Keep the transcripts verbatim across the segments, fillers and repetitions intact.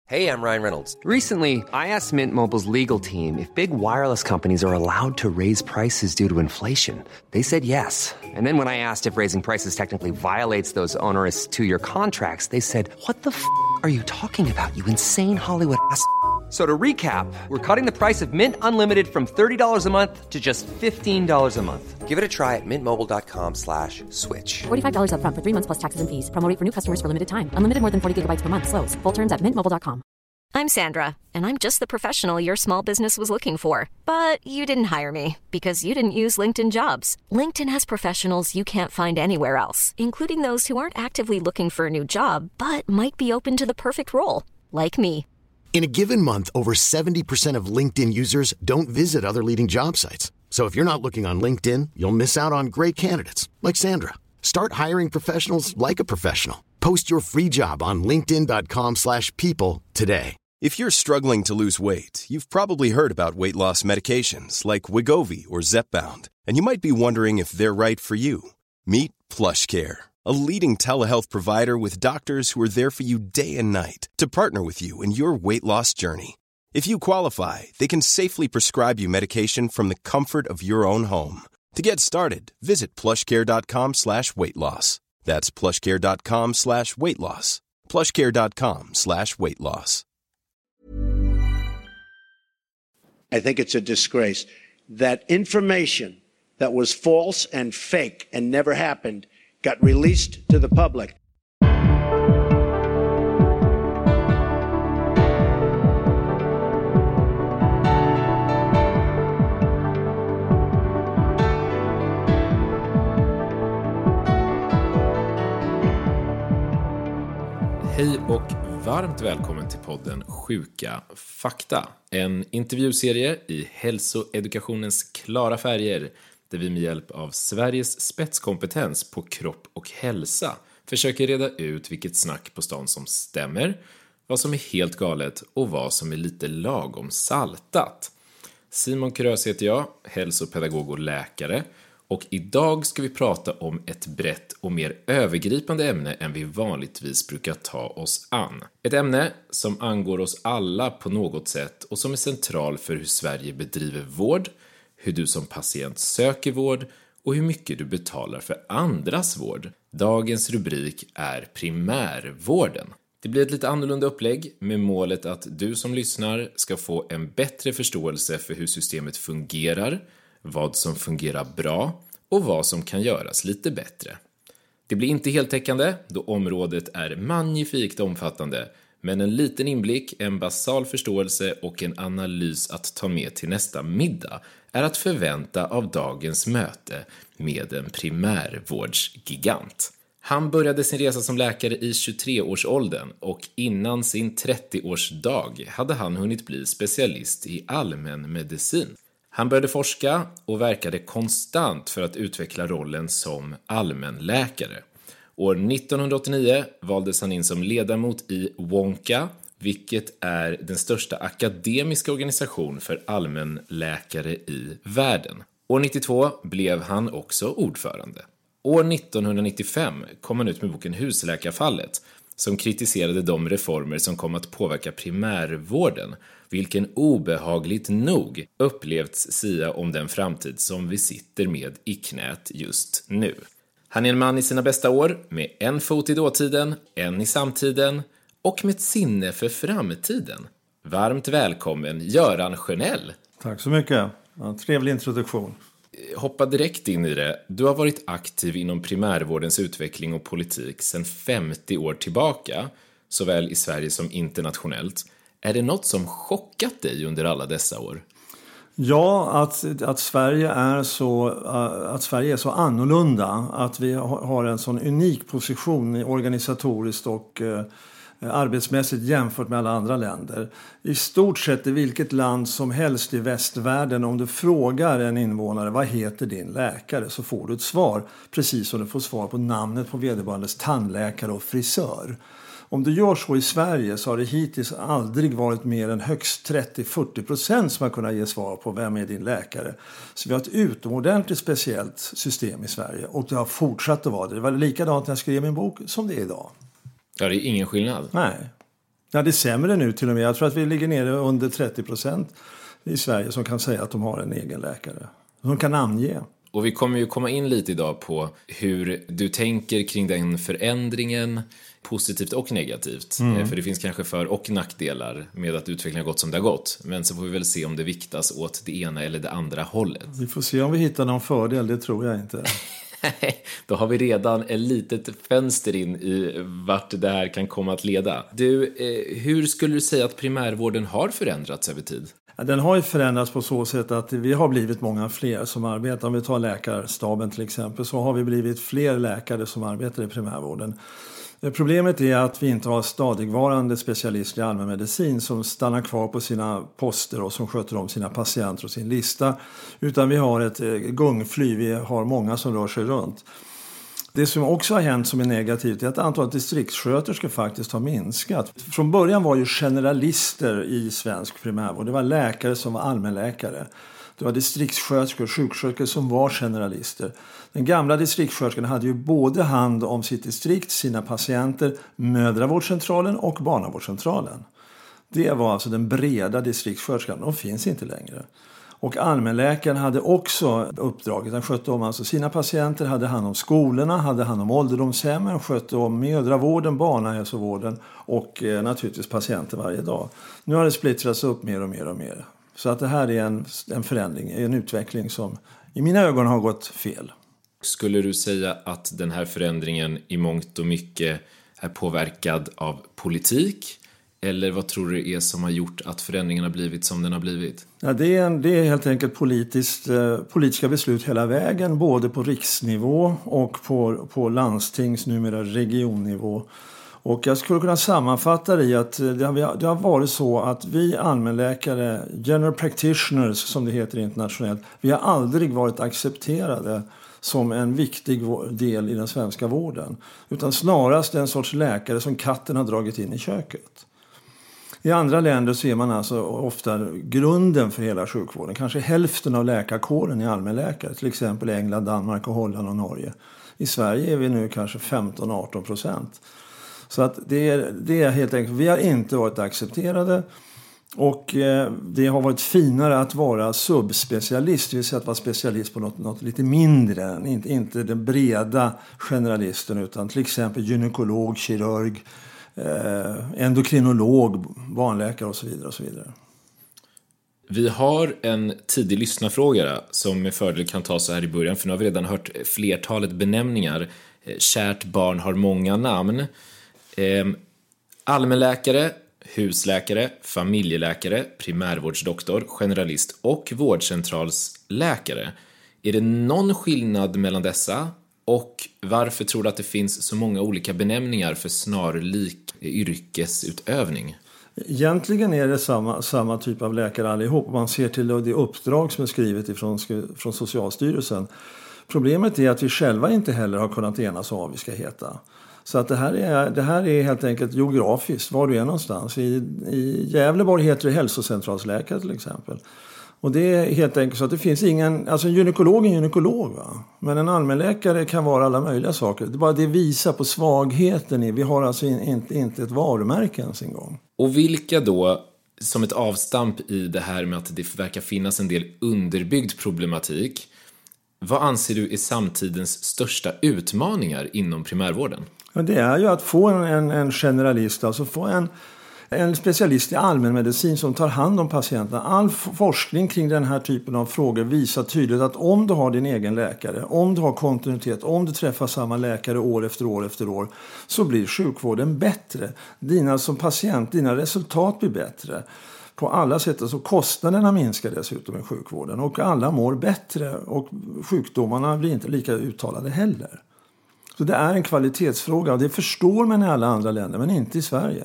Hey, I'm Ryan Reynolds. Recently, I asked Mint Mobile's legal team if big wireless companies are allowed to raise prices due to inflation. They said yes. And then when I asked if raising prices technically violates those onerous two-year contracts, they said, "What the f*** are you talking about, you insane Hollywood ass?" So to recap, we're cutting the price of Mint Unlimited from thirty dollars a month to just fifteen dollars a month. Give it a try at mintmobile.com slash switch. forty-five dollars up front for three months plus taxes and fees. Promo rate for new customers for limited time. Unlimited more than forty gigabytes per month. Slows full terms at mint mobile dot com. I'm Sandra, and I'm just the professional your small business was looking for. But you didn't hire me because you didn't use LinkedIn Jobs. LinkedIn has professionals you can't find anywhere else, including those who aren't actively looking for a new job, but might be open to the perfect role, like me. In a given month, over seventy percent of LinkedIn users don't visit other leading job sites. So if you're not looking on LinkedIn, you'll miss out on great candidates like Sandra. Start hiring professionals like a professional. Post your free job on linkedin dot com slash people today. If you're struggling to lose weight, you've probably heard about weight loss medications like Wegovy or Zepbound, and you might be wondering if they're right for you. Meet PlushCare, a leading telehealth provider with doctors who are there for you day and night to partner with you in your weight loss journey. If you qualify, they can safely prescribe you medication from the comfort of your own home. To get started, visit plushcare.com slash weight loss. That's plushcare.com slash weight loss. plushcare.com slash weight loss. I think it's a disgrace that information that was false and fake and never happened got released to the public. Hej och varmt välkommen till podden Sjuka fakta. En intervjuserie i hälsoedukationens klara färger där vi med hjälp av Sveriges spetskompetens på kropp och hälsa försöker reda ut vilket snack på stan som stämmer, vad som är helt galet och vad som är lite lagom saltat. Simon Krös heter jag, hälsopedagog och läkare. Och idag ska vi prata om ett brett och mer övergripande ämne än vi vanligtvis brukar ta oss an. Ett ämne som angår oss alla på något sätt och som är central för hur Sverige bedriver vård, hur du som patient söker vård och hur mycket du betalar för andras vård. Dagens rubrik är primärvården. Det blir ett lite annorlunda upplägg med målet att du som lyssnar ska få en bättre förståelse för hur systemet fungerar, vad som fungerar bra och vad som kan göras lite bättre. Det blir inte heltäckande då området är magnifikt omfattande, men en liten inblick, en basal förståelse och en analys att ta med till nästa middag är att förvänta av dagens möte med en primärvårdsgigant. Han började sin resa som läkare i tjugotre-årsåldern och innan sin trettio-årsdag hade han hunnit bli specialist i allmänmedicin. Han började forska och verkade konstant för att utveckla rollen som allmänläkare. År nittonhundraåttionio valdes han in som ledamot i Wonka, vilket är den största akademiska organisation för allmänläkare i världen. År nittiotvå blev han också ordförande. År nittonhundranittiofem kom han ut med boken Husläkarfallet, som kritiserade de reformer som kom att påverka primärvården, vilken obehagligt nog upplevts sia om den framtid som vi sitter med i knät just nu. Han är en man i sina bästa år, med en fot i dåtiden, en i samtiden och med ett sinne för framtiden. Varmt välkommen, Göran Sjönell. Tack så mycket. Ja, trevlig introduktion. Hoppa direkt in i det. Du har varit aktiv inom primärvårdens utveckling och politik sedan femtio år tillbaka, såväl i Sverige som internationellt. Är det något som chockat dig under alla dessa år? Ja, att, att, Sverige är så, att Sverige är så annorlunda. Att vi har en sån unik position organisatoriskt och eh, arbetsmässigt jämfört med alla andra länder. I stort sett i vilket land som helst i västvärlden, om du frågar en invånare vad heter din läkare, så får du ett svar. Precis som du får svar på namnet på vederbörandes tandläkare och frisör. Om du gör så i Sverige så har det hittills aldrig varit mer än högst trettio till fyrtio procent som har kunnat ge svar på vem är din läkare. Så vi har ett utomordentligt speciellt system i Sverige och det har fortsatt att vara det. Det var likadant när jag skrev min bok som det är idag. Ja, det är ingen skillnad. Nej. Ja, det är sämre nu till och med. Jag tror att vi ligger nere under trettio procent i Sverige som kan säga att de har en egen läkare. Som kan namnge. Och vi kommer ju komma in lite idag på hur du tänker kring den förändringen, positivt och negativt. Mm. För det finns kanske för- och nackdelar med att utvecklingen har gått som det har gått. Men så får vi väl se om det viktas åt det ena eller det andra hållet. Vi får se om vi hittar någon fördel, det tror jag inte. Då har vi redan ett litet fönster in i vart det här kan komma att leda. Du, eh, hur skulle du säga att primärvården har förändrats över tid? Ja, den har ju förändrats på så sätt att vi har blivit många fler som arbetar. Om vi tar läkarstaben till exempel, så har vi blivit fler läkare som arbetar i primärvården. Problemet är att vi inte har stadigvarande specialister i allmänmedicin som stannar kvar på sina poster och som sköter om sina patienter och sin lista. Utan vi har ett gungfly, vi har många som rör sig runt. Det som också har hänt som är negativt är att antalet distriktssköterskor faktiskt har minskat. Från början var ju generalister i svensk primärvård. Det var läkare som var allmänläkare. Det var distriktssköterskor och sjuksköterskor som var generalister. Den gamla distriktssköterskan hade ju både hand om sitt distrikt, sina patienter, mödravårdscentralen och barnavårdscentralen. Det var alltså den breda distriktssköterskan. De finns inte längre. Och allmänläkaren hade också uppdraget. Han skötte om alltså sina patienter, hade hand om skolorna, hade hand om ålderdomshemmen, skötte om mödravården, barnahälsovården och eh, naturligtvis patienter varje dag. Nu har det splittrats upp mer och mer och mer. Så att det här är en, en förändring, en utveckling som i mina ögon har gått fel. Skulle du säga att den här förändringen i mångt och mycket är påverkad av politik? Eller vad tror du är som har gjort att förändringen har blivit som den har blivit? Ja, det, är en, det är helt enkelt politiskt, eh, politiska beslut hela vägen. Både på riksnivå och på, på landstings, numera regionnivå. Och jag skulle kunna sammanfatta det i att det har, det har varit så att vi allmänläkare, general practitioners som det heter internationellt, vi har aldrig varit accepterade som en viktig del i den svenska vården. Utan snarast en sorts läkare som katten har dragit in i köket. I andra länder ser man alltså ofta grunden för hela sjukvården. Kanske hälften av läkarkåren är allmänläkare. Till exempel England, Danmark och Holland och Norge. I Sverige är vi nu kanske femton till arton procent. Så att det är, det är helt enkelt, vi har inte varit accepterade. Och eh, det har varit finare att vara subspecialist, det vill säga att vara specialist på något, något lite mindre. Inte, inte den breda generalisten utan till exempel gynekolog, kirurg, eh, endokrinolog, barnläkare och så vidare och så vidare. Vi har en tidig lyssnarfråga som med fördel kan ta så här i början, för nu har vi redan hört flertalet benämningar. Kärt barn har många namn. Eh, allmänläkare, husläkare, familjeläkare, primärvårdsdoktor, generalist och vårdcentralsläkare. Är det någon skillnad mellan dessa? Och varför tror du att det finns så många olika benämningar för snarlik yrkesutövning? Egentligen är det samma, samma typ av läkare allihop. Man ser till det uppdrag som är skrivet ifrån, från Socialstyrelsen. Problemet är att vi själva inte heller har kunnat enas om vad vi ska heta. Så att det här är, det här är helt enkelt geografiskt, var du är någonstans. I, i Gävleborg heter det hälsocentralsläkare till exempel. Och det är helt enkelt så att det finns ingen, alltså en gynekolog är en gynekolog va. Men en allmänläkare kan vara alla möjliga saker. Det bara det visar på svagheten i, vi har alltså in, inte, inte ett varumärke ens en gång. Och vilka då, som ett avstamp i det här med att det verkar finnas en del underbyggd problematik, vad anser du är samtidens största utmaningar inom primärvården? Ja, det är ju att få en, en, en generalist, alltså få en, en specialist i allmänmedicin som tar hand om patienterna. All forskning kring den här typen av frågor visar tydligt att om du har din egen läkare, om du har kontinuitet, om du träffar samma läkare år efter år efter år, så blir sjukvården bättre. Dina som patient, dina resultat blir bättre. På alla sätt, så kostnaderna minskar dessutom i sjukvården och alla mår bättre och sjukdomarna blir inte lika uttalade heller. Så det är en kvalitetsfråga och det förstår man i alla andra länder men inte i Sverige.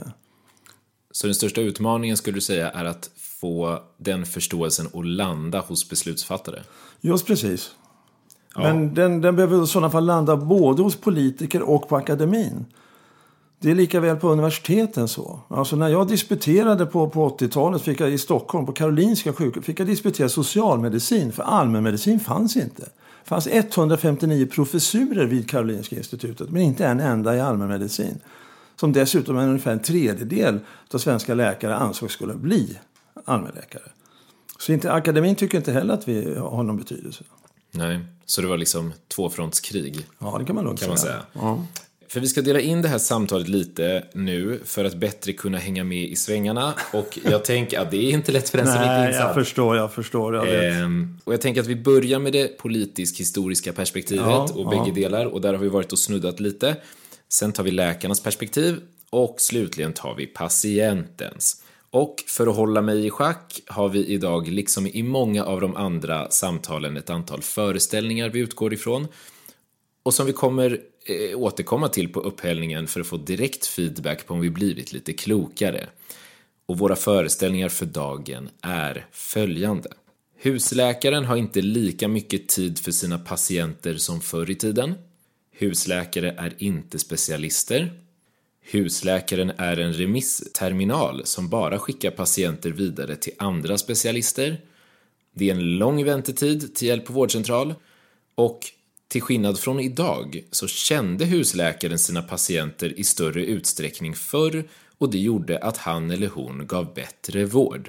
Så den största utmaningen skulle du säga är att få den förståelsen att landa hos beslutsfattare? Just precis. Ja. Men den, den behöver i sådana fall landa både hos politiker och på akademin. Det är lika väl på universiteten så. Alltså när jag disputerade på, på åttiotalet fick jag i Stockholm på Karolinska sjukhus fick jag disputera socialmedicin för allmänmedicin fanns inte. Det fanns etthundrafemtionio professurer vid Karolinska institutet men inte en enda i allmänmedicin. som dessutom är ungefär en tredjedel av svenska läkare ansåg skulle bli allmänläkare. Så inte, akademin tycker inte heller att vi har någon betydelse. Nej, så det var liksom tvåfrontskrig. Ja, det kan man lugnt kan man säga. säga. Ja. För vi ska dela in det här samtalet lite nu för att bättre kunna hänga med i svängarna. Och jag tänker att det är inte lätt för den som inte är insatt. Nej, jag förstår, jag förstår. Jag ehm, och jag tänker att vi börjar med det politisk-historiska perspektivet ja, och ja. bägge delar. Och där har vi varit och snuddat lite. Sen tar vi läkarnas perspektiv och slutligen tar vi patientens. Och för att hålla mig i schack har vi idag, liksom i många av de andra samtalen, ett antal föreställningar vi utgår ifrån. Och som vi kommer eh, återkomma till på upphällningen för att få direkt feedback på om vi blivit lite klokare. Och våra föreställningar för dagen är följande. Husläkaren har inte lika mycket tid för sina patienter som förr i tiden. Husläkare är inte specialister. Husläkaren är en remissterminal som bara skickar patienter vidare till andra specialister. Det är en lång väntetid till hjälp på vårdcentral. Och till skillnad från idag så kände husläkaren sina patienter i större utsträckning förr, och det gjorde att han eller hon gav bättre vård.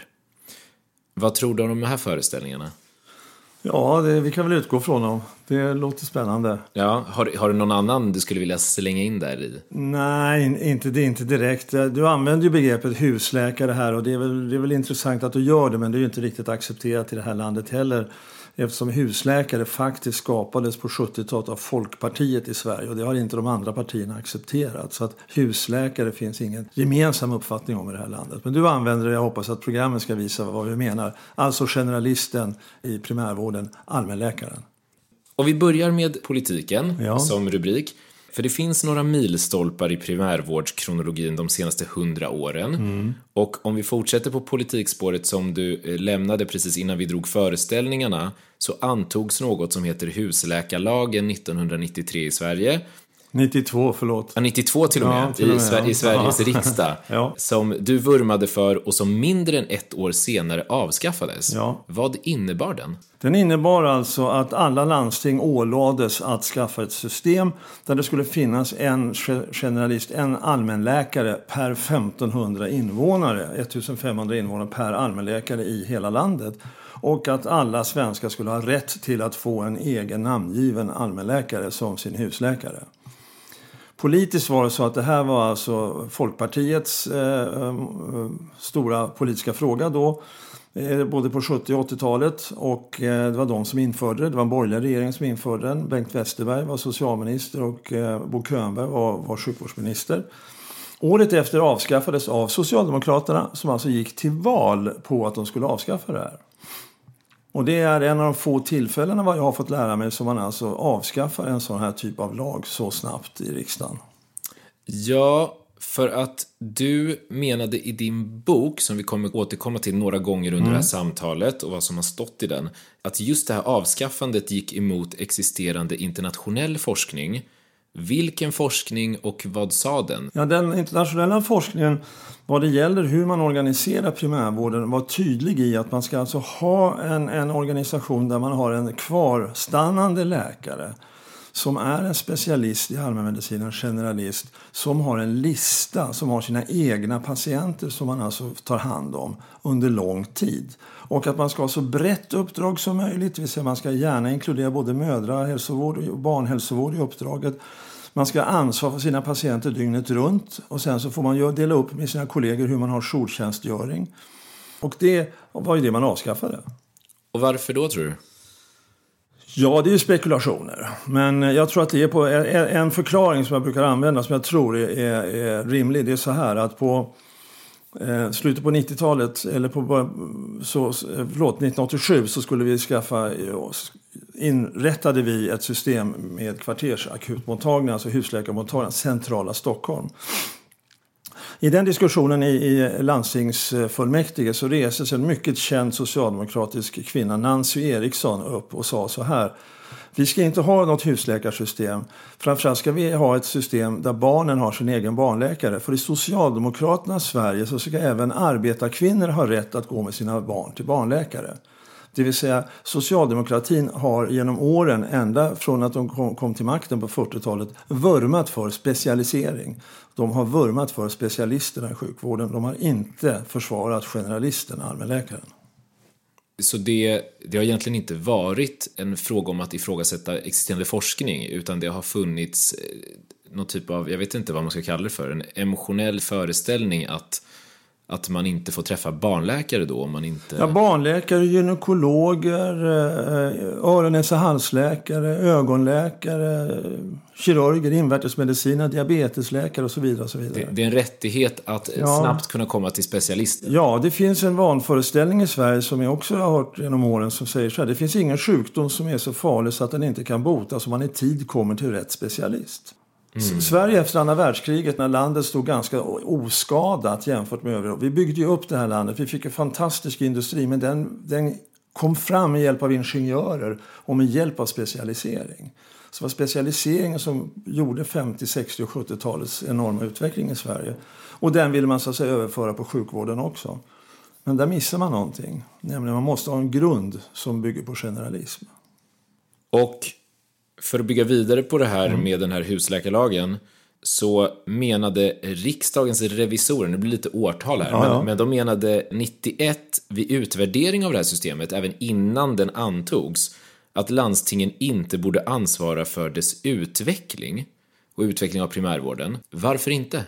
Vad tror du om de här föreställningarna? Ja, det, vi kan väl utgå från dem. Det låter spännande. Ja, har, har du någon annan du skulle vilja slänga in där i? Nej, inte, det är inte direkt. Du använder ju begreppet husläkare här, och det är, väl, det är väl intressant att du gör det, men det är ju inte riktigt accepterat i det här landet heller. Eftersom husläkare faktiskt skapades på sjuttiotalet av Folkpartiet i Sverige, och det har inte de andra partierna accepterat. Så att husläkare finns ingen gemensam uppfattning om i det här landet. Men du använder det, jag hoppas att programmet ska visa vad vi menar. Alltså generalisten i primärvården, allmänläkaren. Och vi börjar med politiken ja. som rubrik. För det finns några milstolpar i primärvårdskronologin de senaste hundra åren. Mm. Och om vi fortsätter på politikspåret som du lämnade precis innan vi drog föreställningarna, så antogs något som heter husläkarlagen nittonhundranittiotre i Sverige. nittiotvå, förlåt. Ja, nittiotvå till och med, ja, till och med i, Sver- ja. i Sveriges ja. riksdag. ja. Som du vurmade för och som mindre än ett år senare avskaffades. Ja. Vad innebar den? Den innebar alltså att alla landsting ålades att skaffa ett system där det skulle finnas en generalist, en allmänläkare per femtonhundra invånare, femtonhundra invånare per allmänläkare i hela landet. Och att alla svenskar skulle ha rätt till att få en egen namngiven allmänläkare som sin husläkare. Politiskt var det så att det här var alltså Folkpartiets eh, eh, stora politiska fråga då. Både på sjuttio- och åttiotalet, och det var de som införde det. Det var en borgerlig regering som införde den. Bengt Westerberg var socialminister och Bo Könberg var, var sjukvårdsminister. Året efter avskaffades av Socialdemokraterna, som alltså gick till val på att de skulle avskaffa det här. Och det är en av de få tillfällena vad jag har fått lära mig som man alltså avskaffar en sån här typ av lag så snabbt i riksdagen. Ja, för att du menade i din bok, som vi kommer återkomma till några gånger under mm. det här samtalet och vad som har stått i den, att just det här avskaffandet gick emot existerande internationell forskning. Vilken forskning och vad sa den? Ja, den internationella forskningen vad det gäller hur man organiserar primärvården var tydlig i att man ska alltså ha en, en organisation där man har en kvarstannande läkare som är en specialist i allmänmedicin, en generalist, som har en lista, som har sina egna patienter som man alltså tar hand om under lång tid. Och att man ska ha så brett uppdrag som möjligt, det vill säga man ska gärna inkludera både mödrahälsovård och barnhälsovård i uppdraget. Man ska ha ansvar för sina patienter dygnet runt, och sen så får man ju dela upp med sina kollegor hur man har jourtjänstgöring. Och det var ju det man avskaffade. Och varför då, tror du? Ja, det är ju spekulationer. Men jag tror att det är på en förklaring som jag brukar använda, som jag tror är, är, är rimlig. Det är så här att på eh, slutet på nittiotalet, eller på så, förlåt, nittonhundraåttiosju, så skulle vi skaffa, inrättade vi ett system med kvartersakutmottagningar, alltså husläkarmottagningar, centrala Stockholm. I den diskussionen i, i landstingsfullmäktige så reser sig en mycket känd socialdemokratisk kvinna, Nancy Eriksson, upp och sa så här: vi ska inte ha något husläkarsystem. Framförallt ska vi ha ett system där barnen har sin egen barnläkare. För i Socialdemokraternas Sverige så ska även arbetarkvinnor ha rätt att gå med sina barn till barnläkare. Det vill säga socialdemokratin har genom åren, ända från att de kom, kom till makten på fyrtiotalet, vurmat för specialisering. De har vurmat för specialisterna i sjukvården. De har inte försvarat generalisterna, allmänläkaren. Så det, det har egentligen inte varit en fråga om att ifrågasätta existerande forskning, utan det har funnits någon typ av, jag vet inte vad man ska kalla det för, en emotionell föreställning att, att man inte får träffa barnläkare då om man inte... Ja, barnläkare, gynekologer, öron-, näsa-, halsläkare, ögonläkare, kirurger, invärtesmediciner, diabetesläkare och så vidare. Och så vidare. Det, det är en rättighet att ja. snabbt kunna komma till specialister. Ja, det finns en vanföreställning i Sverige som jag också har hört genom åren som säger så här: det finns ingen sjukdom som är så farlig så att den inte kan botas om man i tid kommer till rätt specialist. Mm. Sverige efter andra världskriget, när landet stod ganska oskadat jämfört med övriga. Vi byggde ju upp det här landet. Vi fick en fantastisk industri, men den, den kom fram med hjälp av ingenjörer och med hjälp av specialisering. Så det var specialiseringen som gjorde femtio-, sextio- och sjuttiotalets enorma utveckling i Sverige. Och den ville man så att säga överföra på sjukvården också. Men där missar man någonting. Nämligen man måste ha en grund som bygger på generalism. Och för att bygga vidare på det här mm. med den här husläkarlagen, så menade riksdagens revisorer, nu blir det lite årtal här, ja, ja. Men, men de menade nittioett vid utvärdering av det här systemet, även innan den antogs, att landstingen inte borde ansvara för dess utveckling och utveckling av primärvården. Varför inte?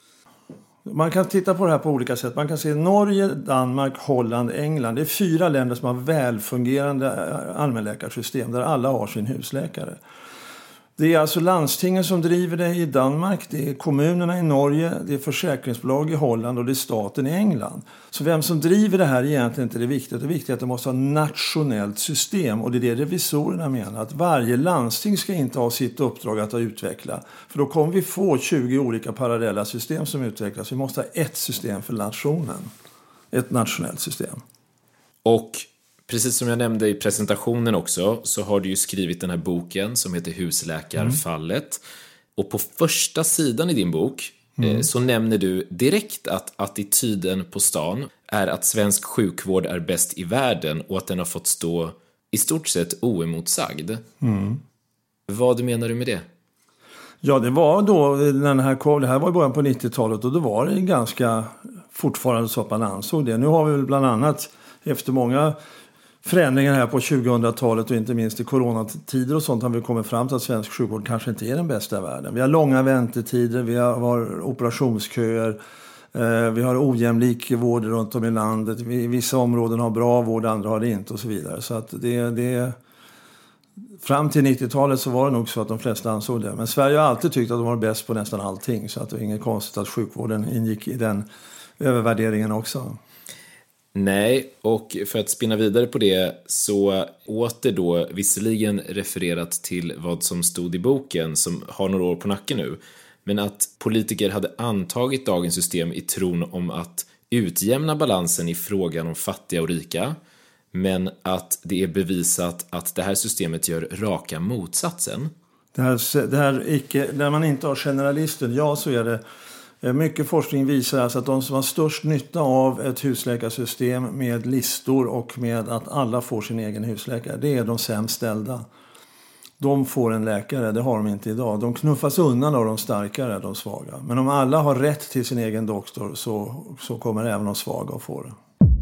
Man kan titta på det här på olika sätt. Man kan se Norge, Danmark, Holland, England. Det är fyra länder som har välfungerande allmänläkarsystem där alla har sin husläkare. Det är alltså landstingen som driver det i Danmark, det är kommunerna i Norge, det är försäkringsbolag i Holland och det är staten i England. Så vem som driver det här är egentligen inte det viktiga. Det viktiga är att det måste ha ett nationellt system, och det är det revisorerna menar. Att varje landsting ska inte ha sitt uppdrag att utveckla. För då kommer vi få tjugo olika parallella system som utvecklas. Vi måste ha ett system för nationen. Ett nationellt system. Och precis som jag nämnde i presentationen också, så har du ju skrivit den här boken som heter Husläkarfallet. Mm. Och på första sidan i din bok mm. eh, så nämner du direkt att attityden på stan är att svensk sjukvård är bäst i världen och att den har fått stå i stort sett oemotsagd. Mm. Vad menar du med det? Ja, det var då, den här, det här var i början på nittiotalet, och då var det ganska fortfarande så att man ansåg det. Nu har vi väl bland annat efter många förändringar här på tjugohundratalet och inte minst i coronatider och sånt har vi kommit fram till att svensk sjukvård kanske inte är den bästa i världen. Vi har långa väntetider, vi har, har operationsköer, eh, vi har ojämlik vård runt om i landet. Vi, vissa områden har bra vård, andra har det inte och så vidare. Så att det, det, fram till nittiotalet så var det nog så att de flesta ansåg det. Men Sverige har alltid tyckt att de var bäst på nästan allting, så att det är inget konstigt att sjukvården ingick i den övervärderingen också. Nej, och för att spinna vidare på det så åter då visserligen refererat till vad som stod i boken som har några år på nacken nu, men att politiker hade antagit dagens system i tron om att utjämna balansen i frågan om fattiga och rika, men att det är bevisat att det här systemet gör raka motsatsen. Det här, det här icke, när man inte har generalister, ja så är det. Mycket forskning visar alltså att de som har störst nytta av ett husläkarsystem med listor och med att alla får sin egen husläkare, det är de sämst ställda. De får en läkare, det har de inte idag. De knuffas undan av de starkare, de svaga. Men om alla har rätt till sin egen doktor så, så kommer även de svaga att få det.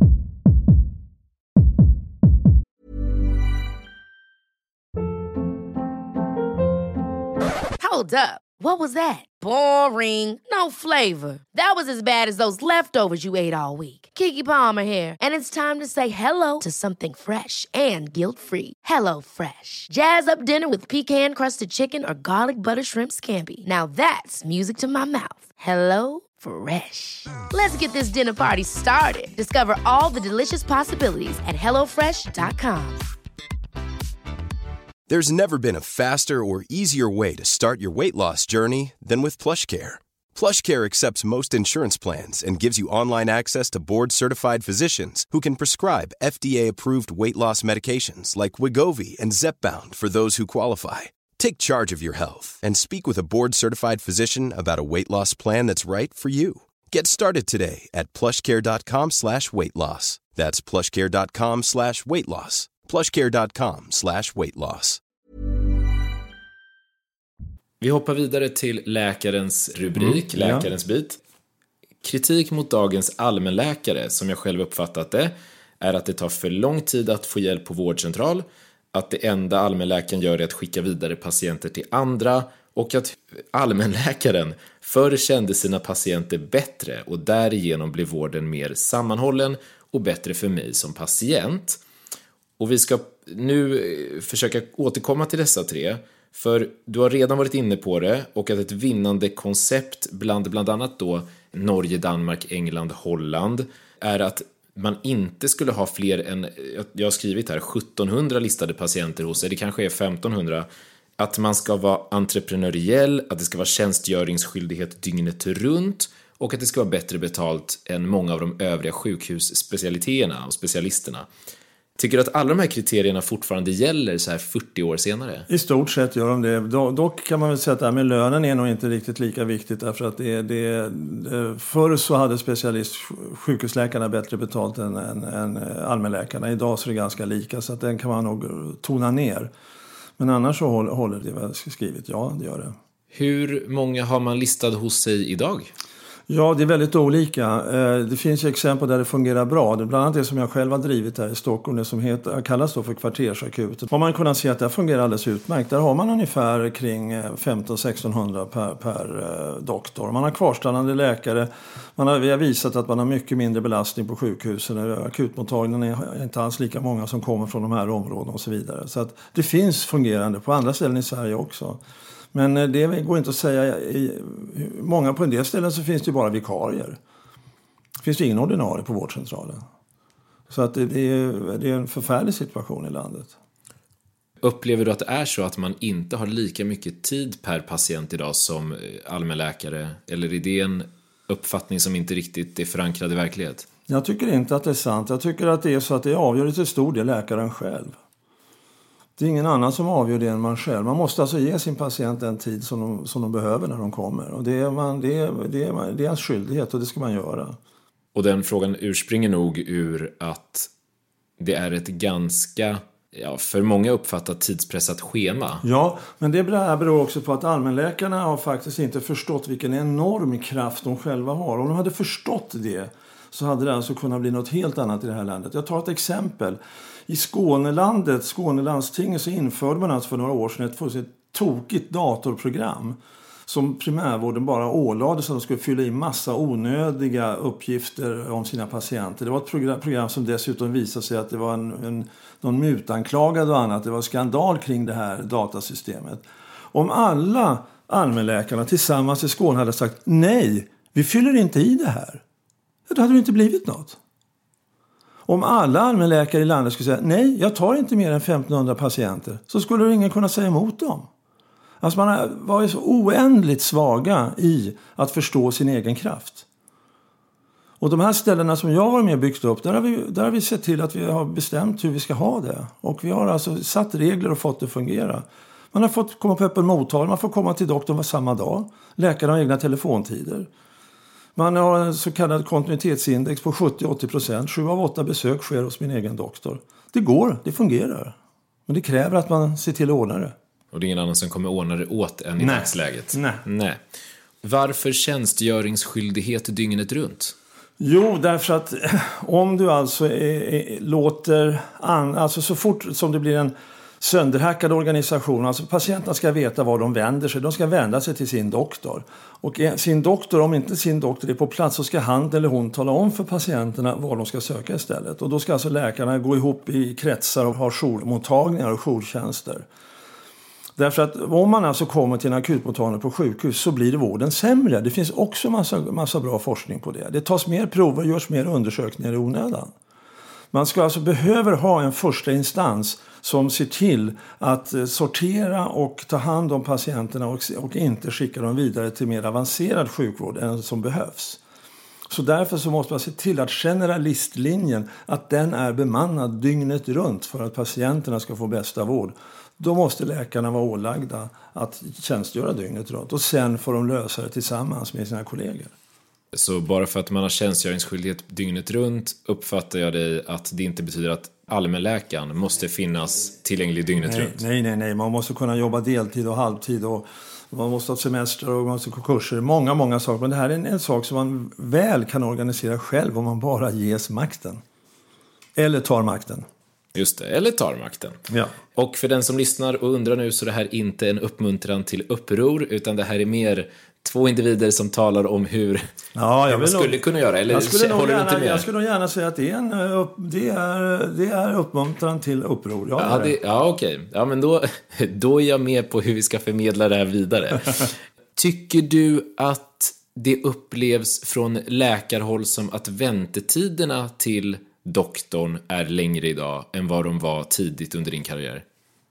Hold up. What was that? Boring. No flavor. That was as bad as those leftovers you ate all week. Keke Palmer here, and it's time to say hello to something fresh and guilt-free. Hello Fresh. Jazz up dinner with pecan-crusted chicken or garlic butter shrimp scampi. Now that's music to my mouth. Hello Fresh. Let's get this dinner party started. Discover all the delicious possibilities at hello fresh dot com. There's never been a faster or easier way to start your weight loss journey than with PlushCare. PlushCare accepts most insurance plans and gives you online access to board-certified physicians who can prescribe F D A-approved weight loss medications like Wegovy and Zepbound for those who qualify. Take charge of your health and speak with a board-certified physician about a weight loss plan that's right for you. Get started today at plushcare.com slash weight loss. That's plushcare.com slash weight loss. plushcare.com slash weight loss. Vi hoppar vidare till läkarens rubrik, Mm, ja. läkarens bit. Kritik mot dagens allmänläkare, som jag själv uppfattat det, är att det tar för lång tid att få hjälp på vårdcentral, att det enda allmänläkaren gör är att skicka vidare patienter till andra och att allmänläkaren förr kände sina patienter bättre och därigenom blev vården mer sammanhållen och bättre för mig som patient. Och vi ska nu försöka återkomma till dessa tre, för du har redan varit inne på det, och att ett vinnande koncept bland bland annat då Norge, Danmark, England, Holland är att man inte skulle ha fler än, jag har skrivit här, sjuttonhundra listade patienter hos sig, det kanske är femtonhundra, att man ska vara entreprenöriell, att det ska vara tjänstgöringsskyldighet dygnet runt och att det ska vara bättre betalt än många av de övriga sjukhusspecialiteterna och specialisterna. Tycker du att alla de här kriterierna fortfarande gäller så här fyrtio år senare? I stort sett gör de det. Dock kan man väl säga att det här med lönen är nog inte riktigt lika viktigt, därför att det, det, förr så hade specialist sjukhusläkarna bättre betalt än, än, än allmänläkarna. Idag så är det ganska lika, så att den kan man nog tona ner. Men annars så håller det vad jag skrivit, ja det gör det. Hur många har man listat hos sig idag? Ja, det är väldigt olika. Det finns ju exempel där det fungerar bra. Det är bland annat det som jag själv har drivit här i Stockholm, det som heter, kallas då för kvartersakuten. Har man kunnat se att det fungerar alldeles utmärkt. Där har man ungefär kring femton sextonhundra per, per doktor. Man har kvarstannande läkare. Man har, vi har visat att man har mycket mindre belastning på sjukhusen. Akutmottagningen är inte alls lika många som kommer från de här områdena och så vidare. Så att det finns fungerande på andra ställen i Sverige också. Men det går inte att säga. I många på en del ställen så finns det ju bara vikarier. Det finns ju ingen ordinarie på vårdcentralen. Så att det, det, är, det är en förfärlig situation i landet. Upplever du att det är så att man inte har lika mycket tid per patient idag som allmänläkare? Eller är det en uppfattning som inte riktigt är förankrad i verklighet? Jag tycker inte att det är sant. Jag tycker att det är så att det avgör till stor del läkaren själv. Det är ingen annan som avgör det än man själv. Man måste alltså ge sin patient den tid som de, som de behöver när de kommer. Och det är, man, det, är, det, är, det är ens skyldighet och det ska man göra. Och den frågan urspringer nog ur att det är ett ganska, ja, för många uppfattat tidspressat schema. Ja, men det beror också på att allmänläkarna har faktiskt inte förstått vilken enorm kraft de själva har. Om de hade förstått det så hade det alltså kunnat bli något helt annat i det här landet. Jag tar ett exempel. I Skånelandet, Skånelandstinget, så införde man alltså för några år sedan ett fullständigt tokigt datorprogram som primärvården bara ålades att de skulle fylla i massa onödiga uppgifter om sina patienter. Det var ett program, program som dessutom visade sig att det var en, en, någon mutanklagad och annat. Det var skandal kring det här datasystemet. Om alla allmänläkarna tillsammans i Skåne hade sagt nej, vi fyller inte i det här, då hade det inte blivit något. Om alla allmänläkare i landet skulle säga nej, jag tar inte mer än femtonhundra patienter, så skulle ingen kunna säga emot dem. Alltså man var så oändligt svaga i att förstå sin egen kraft. Och de här ställena som jag var med och byggt upp, där har, vi, där har vi sett till att vi har bestämt hur vi ska ha det. Och vi har alltså satt regler och fått det fungera. Man har fått komma på öppen mottagning, man får komma till doktorn var samma dag. Läkarna har egna telefontider. Man har en så kallad kontinuitetsindex på sjuttio till åttio procent. Sju av åtta besök sker hos min egen doktor. Det går, det fungerar. Men det kräver att man ser till att ordna det. Och det är ingen annan som kommer ordna det åt än i Nej. dagsläget. Nej. Nej. Varför tjänstgöringsskyldighet dygnet runt? Jo, därför att om du alltså är, är, låter... An, alltså så fort som det blir en sönderhackad organisation. Alltså patienterna ska veta var de vänder sig. De ska vända sig till sin doktor. Och sin doktor, om inte sin doktor är på plats, så ska han eller hon tala om för patienterna var de ska söka istället. Och då ska alltså läkarna gå ihop i kretsar och ha jourmottagningar och jourtjänster. Därför att om man alltså kommer till en akutmottagning på sjukhus så blir det vården sämre. Det finns också massa, massa bra forskning på det. Det tas mer prover, görs mer undersökningar i onödan. Man ska alltså behöver ha en första instans som ser till att sortera och ta hand om patienterna och, och inte skicka dem vidare till mer avancerad sjukvård än som behövs. Så därför så måste man se till att generalistlinjen, att den är bemannad dygnet runt för att patienterna ska få bästa vård. Då måste läkarna vara ålagda att tjänstgöra dygnet runt och sen får de lösa det tillsammans med sina kollegor. Så bara för att man har tjänstgöringsskyldighet dygnet runt uppfattar jag dig att det inte betyder att allmänläkaren måste finnas tillgänglig dygnet nej, runt? Nej, nej, nej. Man måste kunna jobba deltid och halvtid och man måste ha semester och man måste ha kurser. Många, många saker. Men det här är en, en sak som man väl kan organisera själv om man bara ges makten. Eller tar makten. Just det, eller tar makten. Ja. Och för den som lyssnar och undrar nu, så är det här inte en uppmuntran till uppror, utan det här är mer två individer som talar om hur, ja, jag hur man skulle nog, kunna göra. Eller jag skulle, håller gärna, du inte med? Jag skulle nog gärna säga att det är, en, det är, det är uppmuntran till uppror. Ja, ja, det, ja okej. Ja, men då, då är jag med på hur vi ska förmedla det här vidare. Tycker du att det upplevs från läkarhåll som att väntetiderna till doktorn är längre idag än vad de var tidigt under din karriär?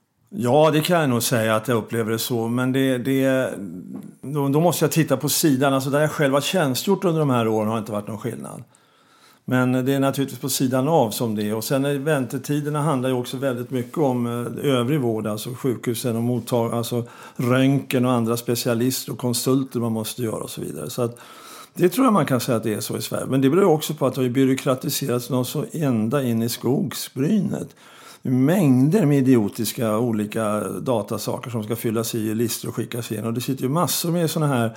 Ja, det kan jag nog säga att jag upplever det så. Men det, det, då, då måste jag titta på sidan. Alltså där jag själv har tjänstgjort under de här åren har inte varit någon skillnad. Men det är naturligtvis på sidan av som det är. Och sen är väntetiderna handlar ju också väldigt mycket om övrig vård. Alltså sjukhusen och mottag, alltså röntgen och andra specialister och konsulter man måste göra och så vidare. Så att det tror jag man kan säga att det är så i Sverige. Men det beror också på att det har byråkratiserats något så ända in i skogsbrynet. Mängder med idiotiska olika datasaker som ska fyllas i listor och skickas in. Och det sitter ju massor med såna här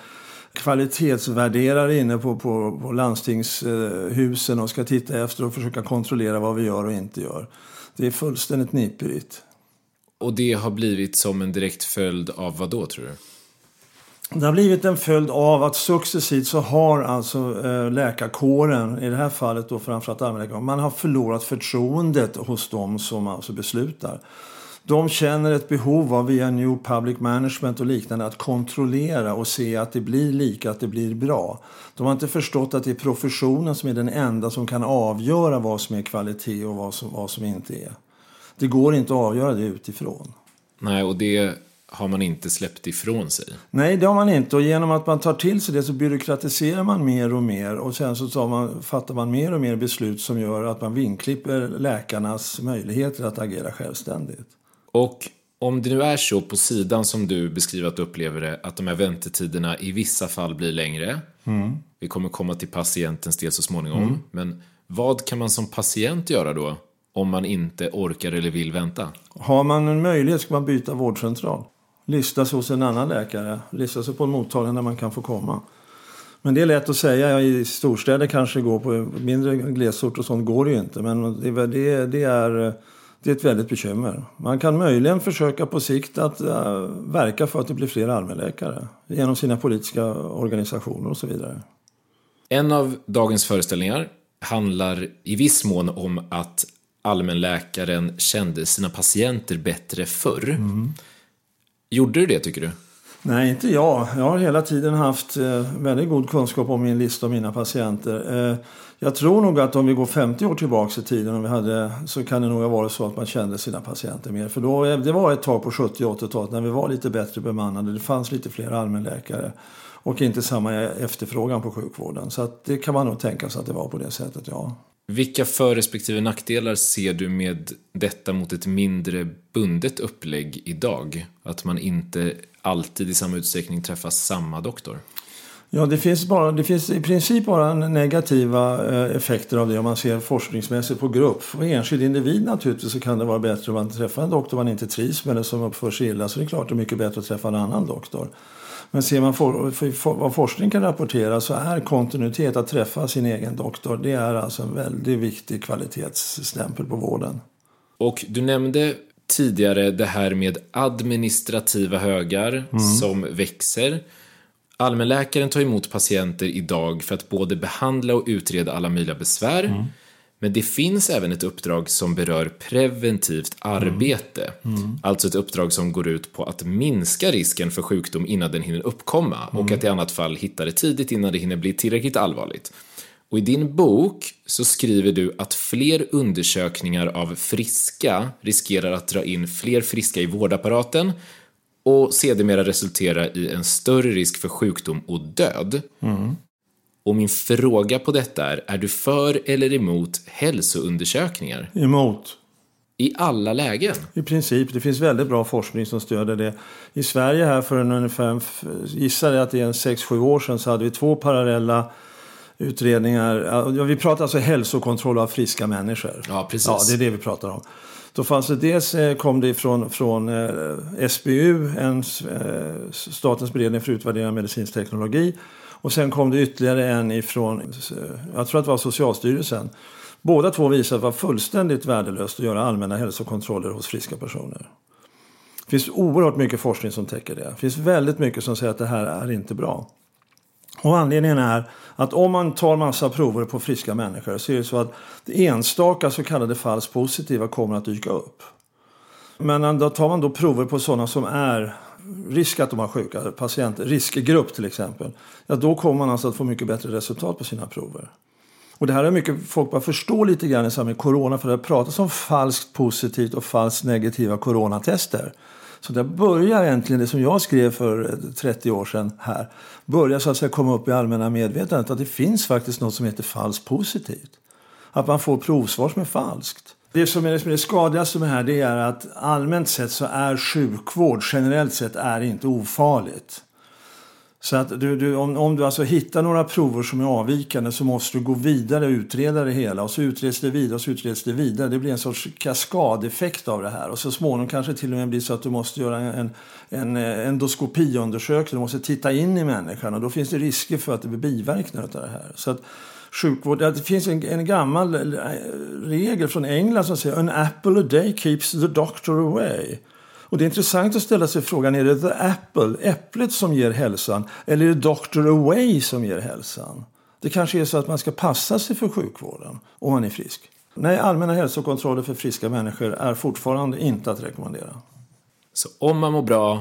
kvalitetsvärderare inne på, på, på landstingshusen och ska titta efter och försöka kontrollera vad vi gör och inte gör. Det är fullständigt nipigt. Och det har blivit som en direkt följd av vad då, tror du? Det har blivit en följd av att successivt så har alltså äh, läkarkåren, i det här fallet då framförallt allmänläkare, man har förlorat förtroendet hos dem som alltså beslutar. De känner ett behov av via New Public Management och liknande att kontrollera och se att det blir lika, att det blir bra. De har inte förstått att det är professionen som är den enda som kan avgöra vad som är kvalitet och vad som, vad som inte är. Det går inte att avgöra det utifrån. Nej, och det har man inte släppt ifrån sig. Nej, det har man inte. Och genom att man tar till sig det så byråkratiserar man mer och mer. Och sen så tar man, fattar man mer och mer beslut som gör att man vinklipper läkarnas möjligheter att agera självständigt. Och om det nu är så på sidan som du beskriver att du upplever det, att de här väntetiderna i vissa fall blir längre. Mm. Vi kommer komma till patientens del så småningom. Mm. Men vad kan man som patient göra då om man inte orkar eller vill vänta? Har man en möjlighet ska man byta vårdcentral. Listas hos en annan läkare. Listas på en mottagning där man kan få komma. Men det är lätt att säga. I storstäder kanske går på mindre glesort och sånt går det ju inte. Men det, det, det, är, det är ett väldigt bekymmer. Man kan möjligen försöka på sikt att uh, verka för att det blir fler allmänläkare. Genom sina politiska organisationer och så vidare. En av dagens föreställningar handlar i viss mån om att allmänläkaren kände sina patienter bättre förr. Mm. Gjorde du det, tycker du? Nej, inte jag. Jag har hela tiden haft eh, väldigt god kunskap om min lista av mina patienter. Eh, jag tror nog att om vi går femtio år tillbaka i tiden om vi hade, så kan det nog ha varit så att man kände sina patienter mer. För då, det var ett tag på sjuttio- och åttiotalet när vi var lite bättre bemannade. Det fanns lite fler allmänläkare och inte samma efterfrågan på sjukvården. Så att det kan man nog tänka sig att det var på det sättet, ja. Vilka för respektive nackdelar ser du med detta mot ett mindre bundet upplägg idag? Att man inte alltid i samma utsträckning träffar samma doktor? Ja, det finns, bara, det finns i princip bara negativa effekter av det om man ser forskningsmässigt på grupp. För enskild individ naturligtvis så kan det vara bättre om man träffar en doktor man inte trivs med eller som uppför sig illa. Så det är klart det är mycket bättre att träffa en annan doktor. Men ser man for, för, för, vad forskning kan rapportera så är kontinuitet att träffa sin egen doktor. Det är alltså en väldigt viktig kvalitetsstämpel på vården. Och du nämnde tidigare det här med administrativa högar mm. som växer. Allmänläkaren tar emot patienter idag för att både behandla och utreda alla möjliga besvär. Mm. Men det finns även ett uppdrag som berör preventivt arbete. Mm. Mm. Alltså ett uppdrag som går ut på att minska risken för sjukdom innan den hinner uppkomma. Mm. Och att i annat fall hitta det tidigt innan det hinner bli tillräckligt allvarligt. Och i din bok så skriver du att fler undersökningar av friska riskerar att dra in fler friska i vårdapparaten. Och sedermera resultera i en större risk för sjukdom och död. Mm. Och min fråga på detta är, är du för eller emot hälsoundersökningar? Emot. I alla lägen? I princip. Det finns väldigt bra forskning som stöder det. I Sverige här för en ungefär, gissar jag att det är en sex sju år sedan så hade vi två parallella utredningar. Ja, vi pratar alltså hälsokontroll av friska människor. Ja, precis. Ja, det är det vi pratar om. Då fanns det dels kom det från, från eh, S B U, en, eh, Statens beredning för utvärdering av medicinsk teknologi. Och sen kom det ytterligare en ifrån, jag tror att det var Socialstyrelsen. Båda två visade att det var fullständigt värdelöst att göra allmänna hälsokontroller hos friska personer. Det finns oerhört mycket forskning som täcker det. Det finns väldigt mycket som säger att det här är inte bra. Och anledningen är att om man tar massa prover på friska människor så är det så att enstaka så kallade falskt positiva kommer att dyka upp. Men då tar man då prover på sådana som är risk att de har sjuka patienter, riskgrupp till exempel, ja, då kommer man alltså att få mycket bättre resultat på sina prover. Och det här är mycket folk bara förstår lite grann i samband med corona, för det pratas om falskt positivt och falskt negativa coronatester. Så där börjar egentligen det som jag skrev för trettio år sedan här, börjar så att säga komma upp i allmänna medvetandet att det finns faktiskt något som heter falskt positivt. Att man får provsvar som är falskt. Det som är det, som är det skadligaste med det här, det är att allmänt sett så är sjukvård generellt sett är inte ofarligt. Så att du, du, om, om du alltså hittar några prover som är avvikande så måste du gå vidare och utreda det hela. Och så utreds det vidare och så utreds det vidare. Det blir en sorts kaskadeffekt av det här. Och så småningom kanske till och med blir så att du måste göra en, en endoskopiundersökning. Du måste titta in i människan och då finns det risker för att det blir biverkningar av det här. Så att sjukvård, det finns en, en gammal regel från England som säger an apple a day keeps the doctor away. Och det är intressant att ställa sig frågan, är det the apple, äpplet som ger hälsan, eller är det doctor away som ger hälsan? Det kanske är så att man ska passa sig för sjukvården om man är frisk. Nej, allmänna hälsokontroller för friska människor är fortfarande inte att rekommendera. Så om man mår bra,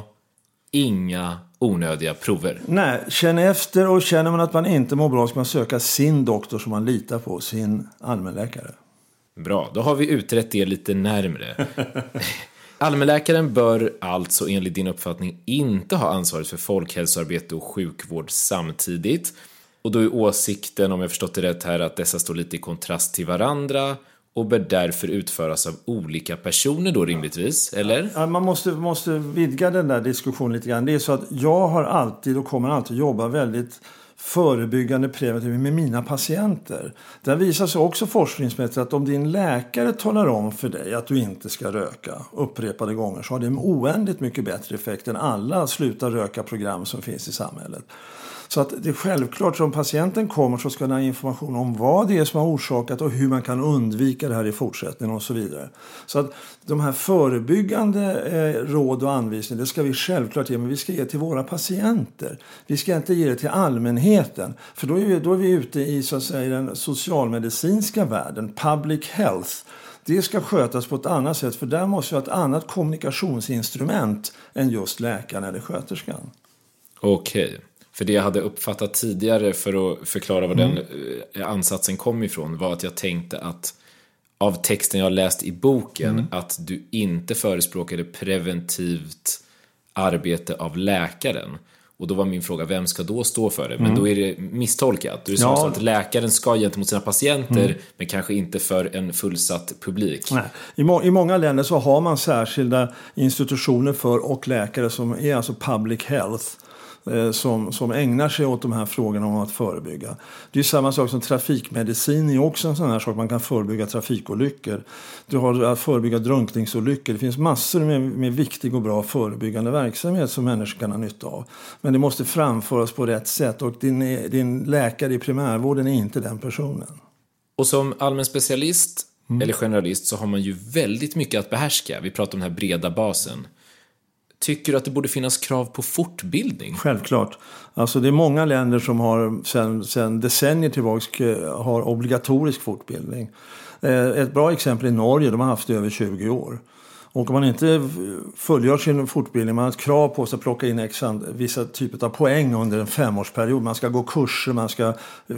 inga onödiga prover? Nej, känn efter, och känner man att man inte mår bra ska man söka sin doktor som man litar på, sin allmänläkare. Bra, då har vi utrett det lite närmare. Allmänläkaren bör alltså enligt din uppfattning inte ha ansvaret för folkhälsoarbete och sjukvård samtidigt. Och då är åsikten, om jag förstått det rätt här, att dessa står lite i kontrast till varandra och bör därför utföras av olika personer då rimligtvis, eller? Ja, man måste, måste vidga den där diskussionen lite grann. Det är så att jag har alltid och kommer alltid jobba väldigt förebyggande preventivt med mina patienter. Där visar sig också forskningsmässigt att om din läkare talar om för dig att du inte ska röka upprepade gånger så har det en oändligt mycket bättre effekt än alla sluta röka program som finns i samhället. Så att det är självklart som patienten kommer så ska den ha information om vad det är som har orsakat och hur man kan undvika det här i fortsättningen och så vidare. Så att de här förebyggande eh, råd och anvisningar, det ska vi självklart ge, men vi ska ge till våra patienter. Vi ska inte ge det till allmänheten, för då är vi, då är vi ute i så att säga, den socialmedicinska världen, public health. Det ska skötas på ett annat sätt, för där måste vi ha ett annat kommunikationsinstrument än just läkaren eller sköterskan. Okej. Okay. För det jag hade uppfattat tidigare, för att förklara var mm. den ansatsen kom ifrån, var att jag tänkte att av texten jag läst i boken mm. att du inte förespråkade preventivt arbete av läkaren. Och då var min fråga, vem ska då stå för det? Men mm. då är det misstolkat. Du är ja. så att läkaren ska gentemot sina patienter mm. men kanske inte för en fullsatt publik. Nej. I, må- I många länder så har man särskilda institutioner för och läkare som är alltså public health. Som, som ägnar sig åt de här frågorna om att förebygga. Det är samma sak som trafikmedicin är också en sån här sak. Man kan förebygga trafikolyckor. Du har att förebygga drunkningsolyckor. Det finns massor med, med viktig och bra förebyggande verksamhet som människor kan ha nytta av. Men det måste framföras på rätt sätt och din, din läkare i primärvården är inte den personen. Och som allmän specialist mm. eller generalist så har man ju väldigt mycket att behärska. Vi pratar om den här breda basen. Tycker du att det borde finnas krav på fortbildning? Självklart. Alltså det är många länder som har sedan, sedan decennier tillbaka har obligatorisk fortbildning. Ett bra exempel är Norge, de har haft det över tjugo år. Och om man inte fullgör sin fortbildning, man har ett krav på sig att plocka in exan, vissa typer av poäng under en femårsperiod. Man ska gå kurser, man ska,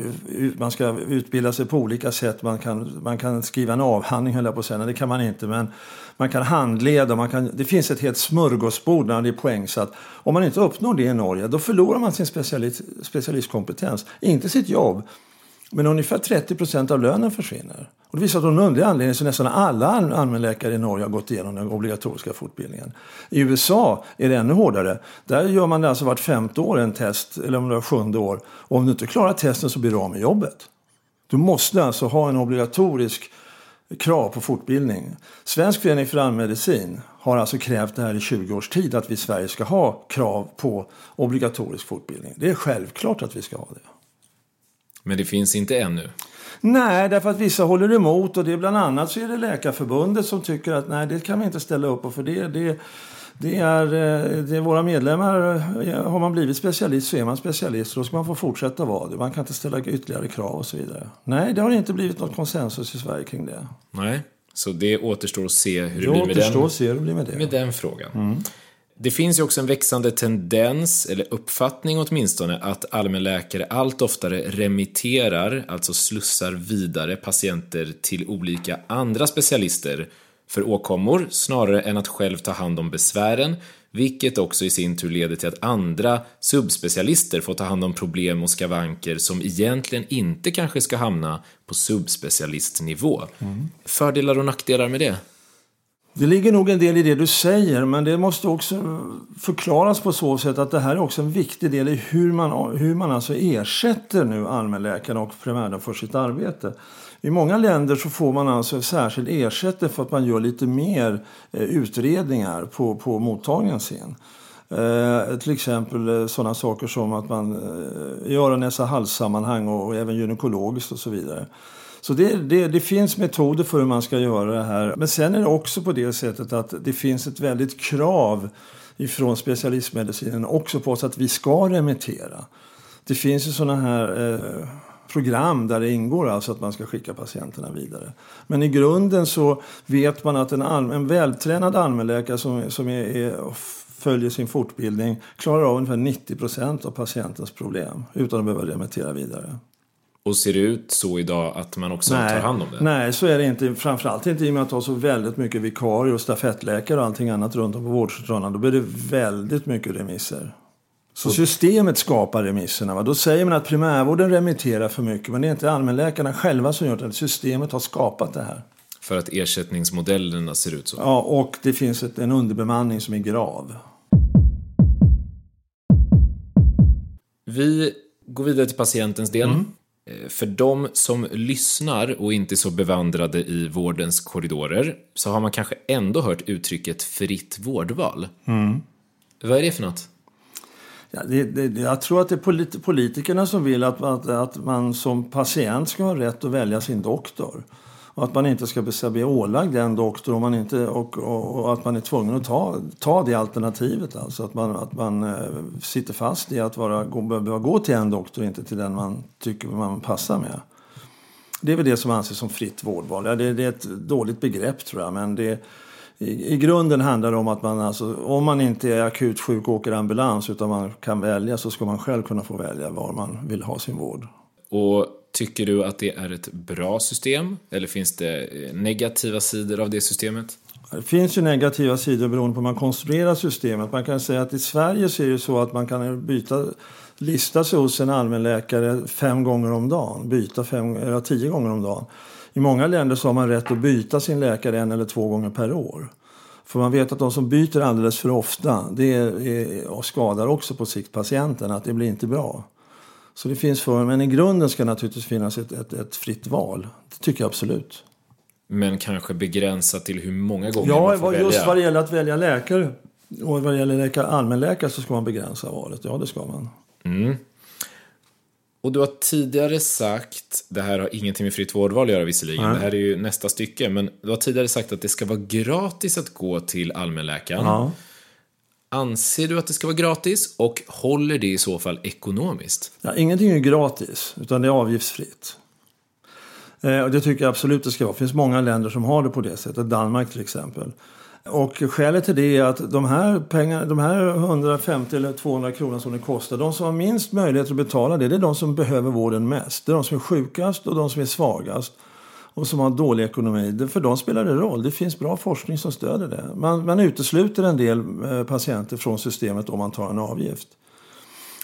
man ska utbilda sig på olika sätt. Man kan, man kan skriva en avhandling, höll jag på att säga. Det kan man inte, men man kan handleda. Man kan, det finns ett helt smörgåsbord när det är poängsatt. Om man inte uppnår det i Norge, då förlorar man sin specialist, specialistkompetens. Inte sitt jobb. Men ungefär trettio procent av lönen försvinner. Och det visar att av någon anledning så nästan alla allmänläkare i Norge har gått igenom den obligatoriska fortbildningen. I U S A är det ännu hårdare. Där gör man det alltså vart femte år en test, eller om det var sjunde år. Och om du inte klarar testen så blir du av med jobbet. Du måste alltså ha en obligatorisk krav på fortbildning. Svensk förening för allmänmedicin har alltså krävt det här i tjugo års tid att vi i Sverige ska ha krav på obligatorisk fortbildning. Det är självklart att vi ska ha det. Men det finns inte ännu. Nej, därför att vissa håller emot och det är bland annat så är det Läkarförbundet som tycker att nej, det kan vi inte ställa upp på för det, det, det, är, det är våra medlemmar. Har man blivit specialist så är man specialist och då ska man få fortsätta vara det. Man kan inte ställa ytterligare krav och så vidare. Nej, det har inte blivit något konsensus i Sverige kring det. Nej, så det återstår att se hur det, det blir med den, att se hur det blir med, det. med den frågan. Mm. Det finns ju också en växande tendens, eller uppfattning åtminstone, att allmänläkare allt oftare remitterar, alltså slussar vidare patienter till olika andra specialister för åkommor snarare än att själv ta hand om besvären, vilket också i sin tur leder till att andra subspecialister får ta hand om problem och skavanker som egentligen inte kanske ska hamna på subspecialistnivå. Mm. Fördelar och nackdelar med det? Det ligger nog en del i det du säger, men det måste också förklaras på så sätt att det här är också en viktig del i hur man, hur man alltså ersätter nu allmänläkarna och primärvården för sitt arbete. I många länder så får man alltså särskild ersättning för att man gör lite mer eh, utredningar på, på mottagningen sen. Eh, till exempel eh, sådana saker som att man eh, gör en näsa halssammanhang och, och även gynekologiskt och så vidare. Så det, det, det finns metoder för hur man ska göra det här. Men sen är det också på det sättet att det finns ett väldigt krav ifrån specialistmedicinen också på oss att vi ska remittera. Det finns ju sådana här eh, program där det ingår alltså att man ska skicka patienterna vidare. Men i grunden så vet man att en, all, en vältränad allmänläkare som, som är, är, följer sin fortbildning klarar av ungefär nittio procent av patientens problem utan att behöva remittera vidare. Och ser det ut så idag att man också nej, tar hand om det? Nej, så är det inte. Framförallt inte i och med att ha så väldigt mycket vikarier och stafettläkare och allting annat runt om på vårdcentralerna. Då blir det väldigt mycket remisser. Så systemet skapar remisserna. Va? Då säger man att primärvården remitterar för mycket. Men det är inte allmänläkarna själva som gör det. Systemet har skapat det här. För att ersättningsmodellerna ser ut så? Ja, och det finns ett, en underbemanning som är grav. Vi går vidare till patientens del. Mm. För de som lyssnar och inte är så bevandrade i vårdens korridorer så har man kanske ändå hört uttrycket fritt vårdval. Mm. Vad är det för något? Ja, det, det, jag tror att det är polit- politikerna som vill att, att, att man som patient ska ha rätt att välja sin doktor. Och att man inte ska bli ålagd den doktor om man inte, och, och, och att man är tvungen att ta, ta det alternativet. Alltså att man, att man äh, sitter fast i att vara, gå, behöva gå till en doktor och inte till den man tycker man passar med. Det är väl det som anses som fritt vårdval. Ja, det, det är ett dåligt begrepp tror jag, men det, i, i grunden handlar det om att man alltså, om man inte är akut sjuk och åker ambulans utan man kan välja så ska man själv kunna få välja var man vill ha sin vård. Och tycker du att det är ett bra system? Eller finns det negativa sidor av det systemet? Det finns ju negativa sidor beroende på hur man konstruerar systemet. Man kan säga att i Sverige så är det så att man kan byta, lista sig hos en allmänläkare fem gånger om dagen. Byta fem, eller tio gånger om dagen. I många länder så har man rätt att byta sin läkare en eller två gånger per år. För man vet att de som byter alldeles för ofta, det är, är, och skadar också på sikt patienten, att det blir inte bra. Så det finns för, men i grunden ska naturligtvis finnas ett, ett, ett fritt val. Det tycker jag absolut. Men kanske begränsat till hur många gånger ja, man får välja? Ja, just vad det gäller att välja läkare och vad det gäller läkare, allmänläkare så ska man begränsa valet. Ja, det ska man. Mm. Och du har tidigare sagt, det här har ingenting med fritt vårdval att göra visserligen, Nej. Det här är ju nästa stycke, men du har tidigare sagt att det ska vara gratis att gå till allmänläkaren. Ja. Anser du att det ska vara gratis och håller det i så fall ekonomiskt? Ja, ingenting är gratis utan det är avgiftsfritt. Eh, och det tycker jag absolut det ska vara. Det finns många länder som har det på det sättet. Danmark till exempel. Och skälet till det är att de här pengar, de här hundrafemtio eller tvåhundra kronor som det kostar, de som har minst möjlighet att betala det, det är de som behöver vården mest. Det är de som är sjukast och de som är svagast. Och som har dålig ekonomi. För de spelar det roll. Det finns bra forskning som stöder det. Man, man utesluter en del eh, patienter från systemet om man tar en avgift.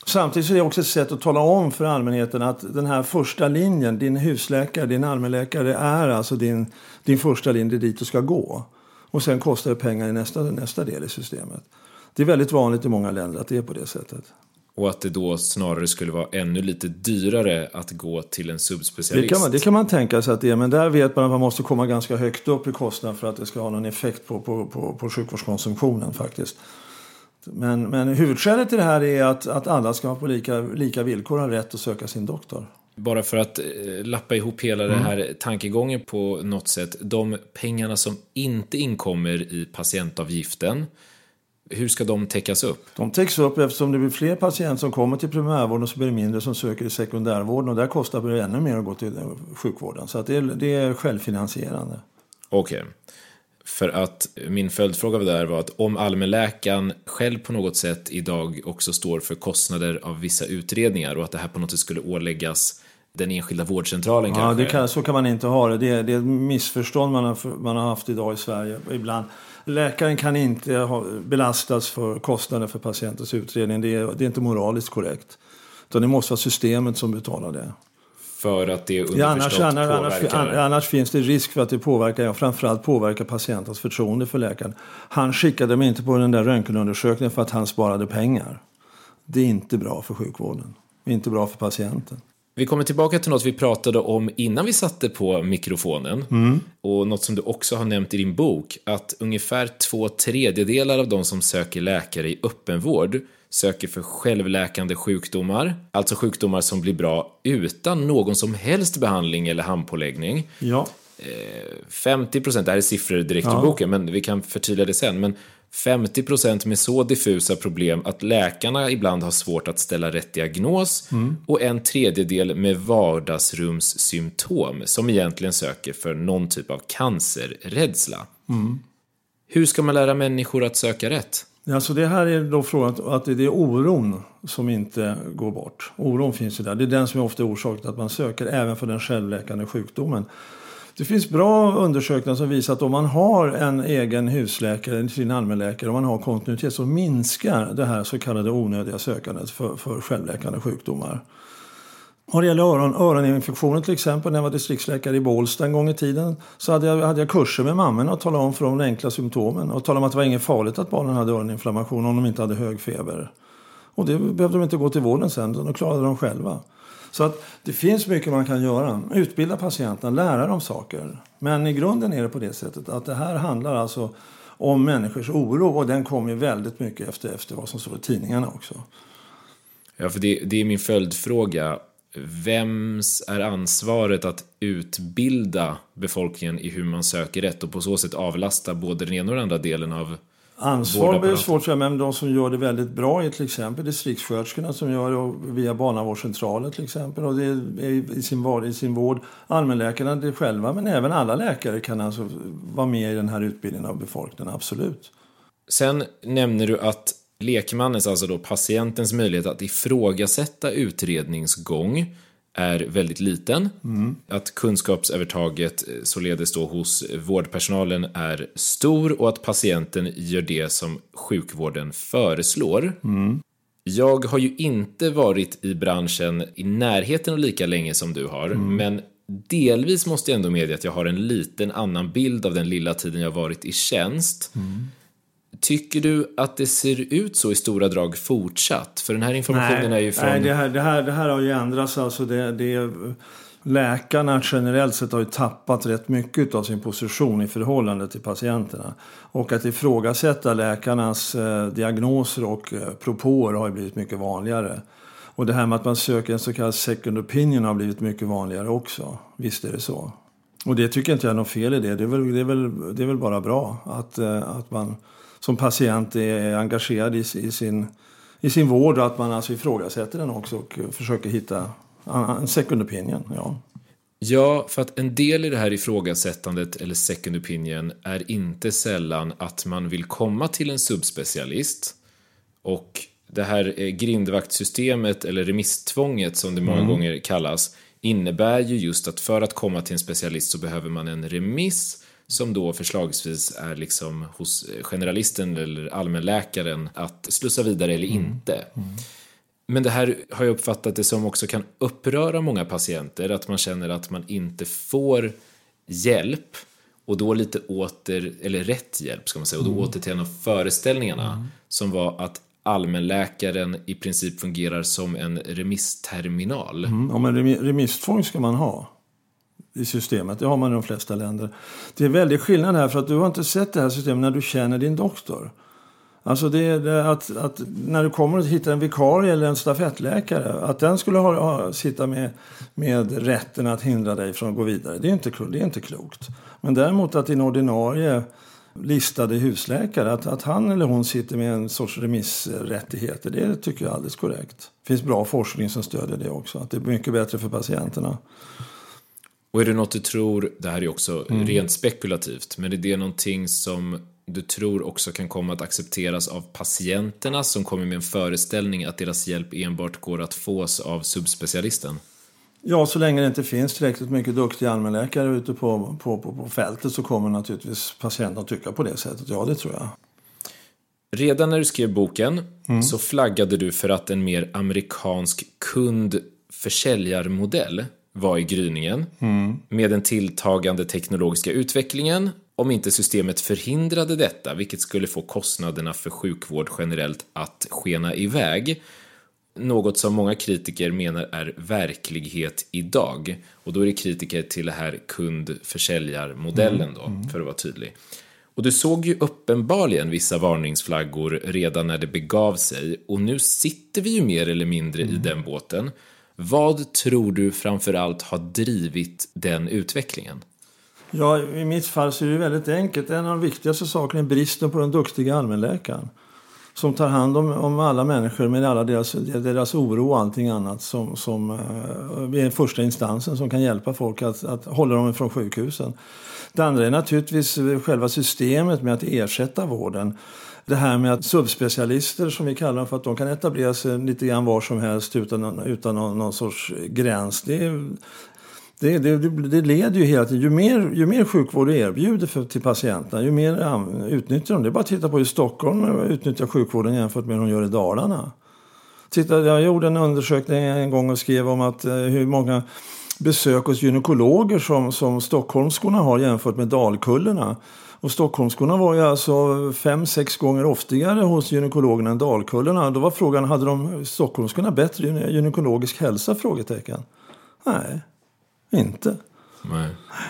Samtidigt så är det också ett sätt att tala om för allmänheten att den här första linjen, din husläkare, din allmänläkare, är alltså din, din första linje dit du ska gå. Och sen kostar det pengar i nästa, nästa del i systemet. Det är väldigt vanligt i många länder att det är på det sättet. Och att det då snarare skulle vara ännu lite dyrare att gå till en subspecialist. Det kan man, det kan man tänka sig att det är, men där vet man att man måste komma ganska högt upp i kostnaden för att det ska ha någon effekt på, på, på, på sjukvårdskonsumtionen faktiskt. Men, men huvudskälet till det här är att, att alla ska ha på lika, lika villkor ha rätt att söka sin doktor. Bara för att eh, lappa ihop hela mm. den här tankegången på något sätt. De pengarna som inte inkommer i patientavgiften, hur ska de täckas upp? De täcks upp eftersom det blir fler patienter som kommer till primärvården och så blir det mindre som söker i sekundärvården. Och där kostar det ännu mer att gå till sjukvården. Så att det, är, det är självfinansierande. Okej. Okay. För att min följdfråga där var att om allmänläkaren själv på något sätt idag också står för kostnader av vissa utredningar och att det här på något sätt skulle åläggas den enskilda vårdcentralen ja, kanske. Det kan, så kan man inte ha det. Det är, det är ett missförstånd man har, man har haft idag i Sverige. Ibland. Läkaren kan inte ha, belastas för kostnader för patientens utredning. Det är, det är inte moraliskt korrekt. Utan det måste vara systemet som betalar det. För att det underförstått ja, annars, annars, påverkar... annars finns det risk för att det påverkar, ja, framförallt påverkar patientens förtroende för läkaren. Han skickade mig inte på den där röntgenundersökningen för att han sparade pengar. Det är inte bra för sjukvården. Det är inte bra för patienten. Vi kommer tillbaka till något vi pratade om innan vi satte på mikrofonen. Mm. Och något som du också har nämnt i din bok. Att ungefär två tredjedelar av de som söker läkare i öppenvård söker för självläkande sjukdomar. Alltså sjukdomar som blir bra utan någon som helst behandling eller handpåläggning. Ja. femtio procent, det här är siffror direkt ja. ur boken, men vi kan förtydliga det sen. Men femtio procent med så diffusa problem att läkarna ibland har svårt att ställa rätt diagnos. Mm. Och en tredjedel med vardagsrumssymptom som egentligen söker för någon typ av cancerrädsla. Mm. Hur ska man lära människor att söka rätt? Alltså det här är då frågan att det är oron som inte går bort. Oron finns ju där. Det är den som är ofta orsaken att man söker även för den självläkande sjukdomen. Det finns bra undersökningar som visar att om man har en egen husläkare, sin allmänläkare, om man har kontinuitet så minskar det här så kallade onödiga sökandet för, för självläkande sjukdomar. Vad det gäller öron, öroninfektioner till exempel, när jag var distriktsläkare i Bålsta en gång i tiden så hade jag, hade jag kurser med mamman och talade om för de enkla symptomen och talade om att det var inget farligt att barnen hade öroninflammation om de inte hade hög feber. Och det behövde de inte gå till vården sen, de klarade de själva. Så att det finns mycket man kan göra. Utbilda patienterna, lära dem saker. Men i grunden är det på det sättet att det här handlar alltså om människors oro och den kommer ju väldigt mycket efter, efter vad som står i tidningarna också. Ja, för det, det är min följdfråga. Vems är ansvaret att utbilda befolkningen i hur man söker rätt och på så sätt avlasta både den ena och den andra delen av ansvar blir svårt att säga, men de som gör det väldigt bra är till exempel distriktssköterskorna som gör det via barnavårdscentraler till exempel och det är i sin vård, i sin vård. Allmänläkarna det själva, men även alla läkare kan alltså vara med i den här utbildningen av befolkningen, absolut. Sen nämner du att lekmannens, alltså då patientens möjlighet att ifrågasätta utredningsgång är väldigt liten. Mm. Att kunskapsövertaget således då hos vårdpersonalen är stor och att patienten gör det som sjukvården föreslår. Mm. Jag har ju inte varit i branschen i närheten och lika länge som du har, mm. men delvis måste jag ändå medge att jag har en liten annan bild av den lilla tiden jag varit i tjänst. Mm. Tycker du att det ser ut så i stora drag fortsatt? För den här informationen nej, är ju från... Nej, det här, det här, det här har ju ändrats. Alltså det, det, läkarna generellt sett har ju tappat rätt mycket av sin position i förhållande till patienterna. Och att ifrågasätta läkarnas eh, diagnoser och eh, propåer har ju blivit mycket vanligare. Och det här med att man söker en så kallad second opinion har blivit mycket vanligare också. Visst är det så. Och det tycker inte jag är något fel i det. Det är väl, det är väl, det är väl bara bra att, eh, att man... som patient är engagerad i, i, sin, i sin vård och att man alltså ifrågasätter den också och försöker hitta en second opinion. Ja. ja, för att en del i det här ifrågasättandet eller second opinion är inte sällan att man vill komma till en subspecialist och det här grindvaktsystemet eller remisstvånget som det många mm. gånger kallas innebär ju just att för att komma till en specialist så behöver man en remiss som då förslagsvis är liksom hos generalisten eller allmänläkaren att slussa vidare eller mm. inte. Mm. Men det här har jag uppfattat det som också kan uppröra många patienter, att man känner att man inte får hjälp och då lite åter, eller rätt hjälp ska man säga, och då mm. åter till en av föreställningarna mm. som var att allmänläkaren i princip fungerar som en remissterminal. Mm, ja, men remisstvång ska man ha i systemet. Det har man i de flesta länder. Det är väldigt skillnad här, för att du har inte sett det här systemet när du känner din doktor. Alltså det är det att, att när du kommer och hittar en vikarie eller en stafettläkare, att den skulle ha, ha, sitta med, med rätten att hindra dig från att gå vidare. Det är inte, det är inte klokt. Men däremot att din ordinarie listade husläkare, att, att han eller hon sitter med en sorts remissrättigheter, det tycker jag är alldeles korrekt. Det finns bra forskning som stödjer det också, att det är mycket bättre för patienterna. Och är det något du tror, det här är också mm. rent spekulativt, men är det någonting som du tror också kan komma att accepteras av patienterna som kommer med en föreställning att deras hjälp enbart går att fås av subspecialisten? Ja, så länge det inte finns tillräckligt mycket duktiga allmänläkare ute på, på, på, på fältet så kommer naturligtvis patienten att tycka på det sättet. Ja, det tror jag. Redan när du skrev boken mm. så flaggade du för att en mer amerikansk kundförsäljarmodell var i gryningen mm. med den tilltagande teknologiska utvecklingen, om inte systemet förhindrade detta, vilket skulle få kostnaderna för sjukvård generellt att skena iväg. Något som många kritiker menar är verklighet idag. Och då är det kritiker till det här kundförsäljarmodellen då, mm. för att vara tydlig. Och du såg ju uppenbarligen vissa varningsflaggor redan när det begav sig. Och nu sitter vi ju mer eller mindre mm. i den båten. Vad tror du framförallt har drivit den utvecklingen? Ja, i mitt fall så är det väldigt enkelt. En av de viktigaste sakerna är bristen på den duktiga allmänläkaren. Som tar hand om, om alla människor med alla deras, deras oro och allting annat. Som, som uh, är första instansen som kan hjälpa folk att, att hålla dem från sjukhusen. Det andra är naturligtvis själva systemet med att ersätta vården. Det här med att subspecialister, som vi kallar dem, för att de kan etablera sig lite grann var som helst utan, utan någon, någon sorts gräns. Det är... Det, det, det leder ju hela tiden. Ju mer, ju mer sjukvård erbjuder för, till patienterna, ju mer um, utnyttjar de. Det är bara att titta på hur Stockholm utnyttjar sjukvården jämfört med hur de gör i Dalarna. Titta, jag gjorde en undersökning en gång och skrev om att uh, hur många besök hos gynekologer som, som stockholmskorna har jämfört med dalkullerna. Och stockholmskorna var ju alltså fem, sex gånger oftigare hos gynekologerna än dalkullerna. Då var frågan, hade de stockholmskorna bättre gynekologisk hälsa? Frågetecken. Nej. Inte. Nej.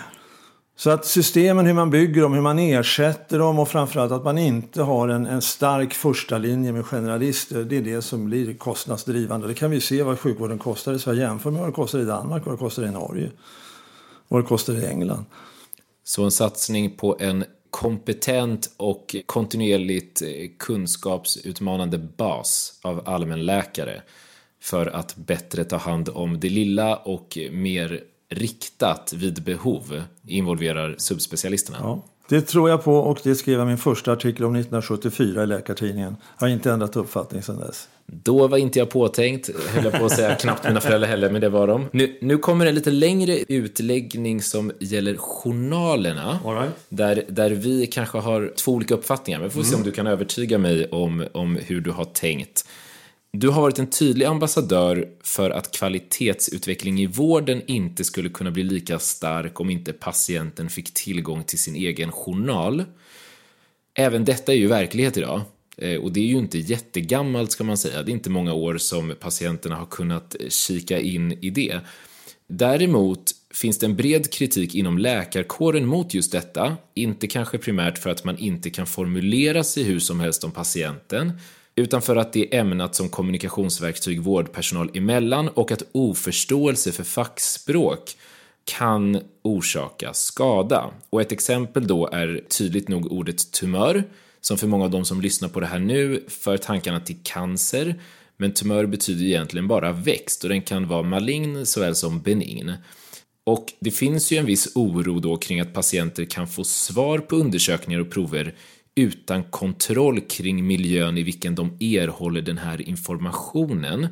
Så att systemen, hur man bygger dem, hur man ersätter dem och framförallt att man inte har en, en stark första linje med generalister, det är det som blir kostnadsdrivande. Det kan vi se vad sjukvården kostar i Sverige jämfört med vad det kostar i Danmark, vad det kostar i Norge, vad det kostar i England. Så en satsning på en kompetent och kontinuerligt kunskapsutmanande bas av allmänläkare för att bättre ta hand om det lilla och mer riktat vid behov involverar subspecialisterna. Ja, det tror jag på, och det skrev jag min första artikel om nittonhundrasjuttiofyra i Läkartidningen. Jag har inte ändrat uppfattning sedan dess. Då var inte jag påtänkt, höll jag på att säga, knappt mina föräldrar heller, men det var de. Nu, nu kommer en lite längre utläggning som gäller journalerna. All right. där, där vi kanske har två olika uppfattningar, men vi får mm. se om du kan övertyga mig om, om hur du har tänkt. Du har varit en tydlig ambassadör för att kvalitetsutveckling i vården inte skulle kunna bli lika stark om inte patienten fick tillgång till sin egen journal. Även detta är ju verklighet idag. Och det är ju inte jättegammalt, ska man säga. Det är inte många år som patienterna har kunnat kika in i det. Däremot finns det en bred kritik inom läkarkåren mot just detta. Inte kanske primärt för att man inte kan formulera sig hur som helst om patienten, utan för att det är ämnat som kommunikationsverktyg vårdpersonal emellan och att oförståelse för fackspråk kan orsaka skada. Och ett exempel då är tydligt nog ordet tumör, som för många av de som lyssnar på det här nu för tankarna till cancer, men tumör betyder egentligen bara växt och den kan vara malign såväl som benign. Och det finns ju en viss oro då kring att patienter kan få svar på undersökningar och prover utan kontroll kring miljön i vilken de erhåller den här informationen.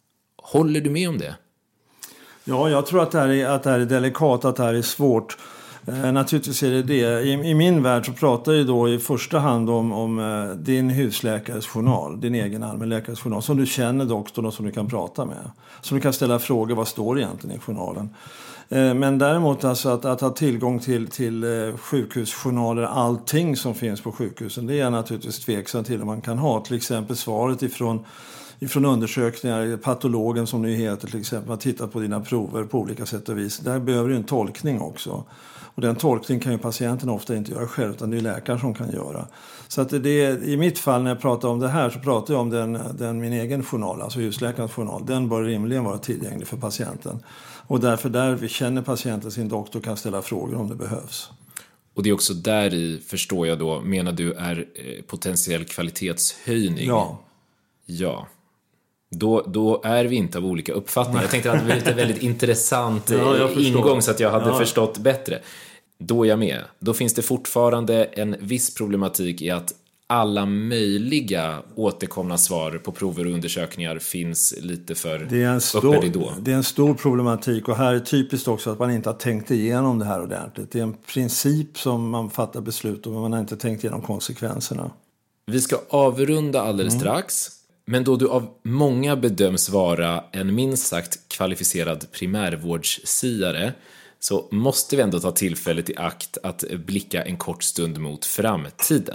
Håller du med om det? Ja, jag tror att det här är, att det här är delikat, att det här är svårt. Eh, naturligtvis är det det. I, I min värld så pratar jag då i första hand om, om eh, din husläkares journal, din egen allmänläkares journal, som du känner doktorn och som du kan prata med. Som du kan ställa frågor, vad står det egentligen i journalen? Eh, men däremot alltså att, att ha tillgång till, till eh, sjukhusjournaler, allting som finns på sjukhusen, det är jag naturligtvis tveksam till om man kan ha. Till exempel svaret ifrån Ifrån undersökningar, patologen som nu heter till exempel, man tittar på dina prover på olika sätt och vis. Där behöver du en tolkning också. Och den tolkning kan ju patienten ofta inte göra själv, utan det är läkaren som kan göra. Så att det är, i mitt fall när jag pratar om det här så pratar jag om den, den min egen journal, alltså husläkarens journal. Den bör rimligen vara tillgänglig för patienten. Och därför där vi känner patienten sin doktor kan ställa frågor om det behövs. Och det är också där i, förstår jag då, menar du är eh, potentiell kvalitetshöjning? Ja. Ja. Då, då är vi inte av olika uppfattningar. Jag tänkte att det var lite väldigt intressant ja, ingång så att jag hade ja. förstått bättre. Då är jag med. Då finns det fortfarande en viss problematik i att alla möjliga återkomna svar på prover och undersökningar finns lite för det är en stor, uppe då. Det är en stor problematik, och här är typiskt också att man inte har tänkt igenom det här ordentligt. Det är en princip som man fattar beslut om, men man har inte tänkt igenom konsekvenserna. Vi ska avrunda alldeles mm. strax. Men då du av många bedöms vara en minst sagt kvalificerad primärvårdssiare, så måste vi ändå ta tillfället i akt att blicka en kort stund mot framtiden.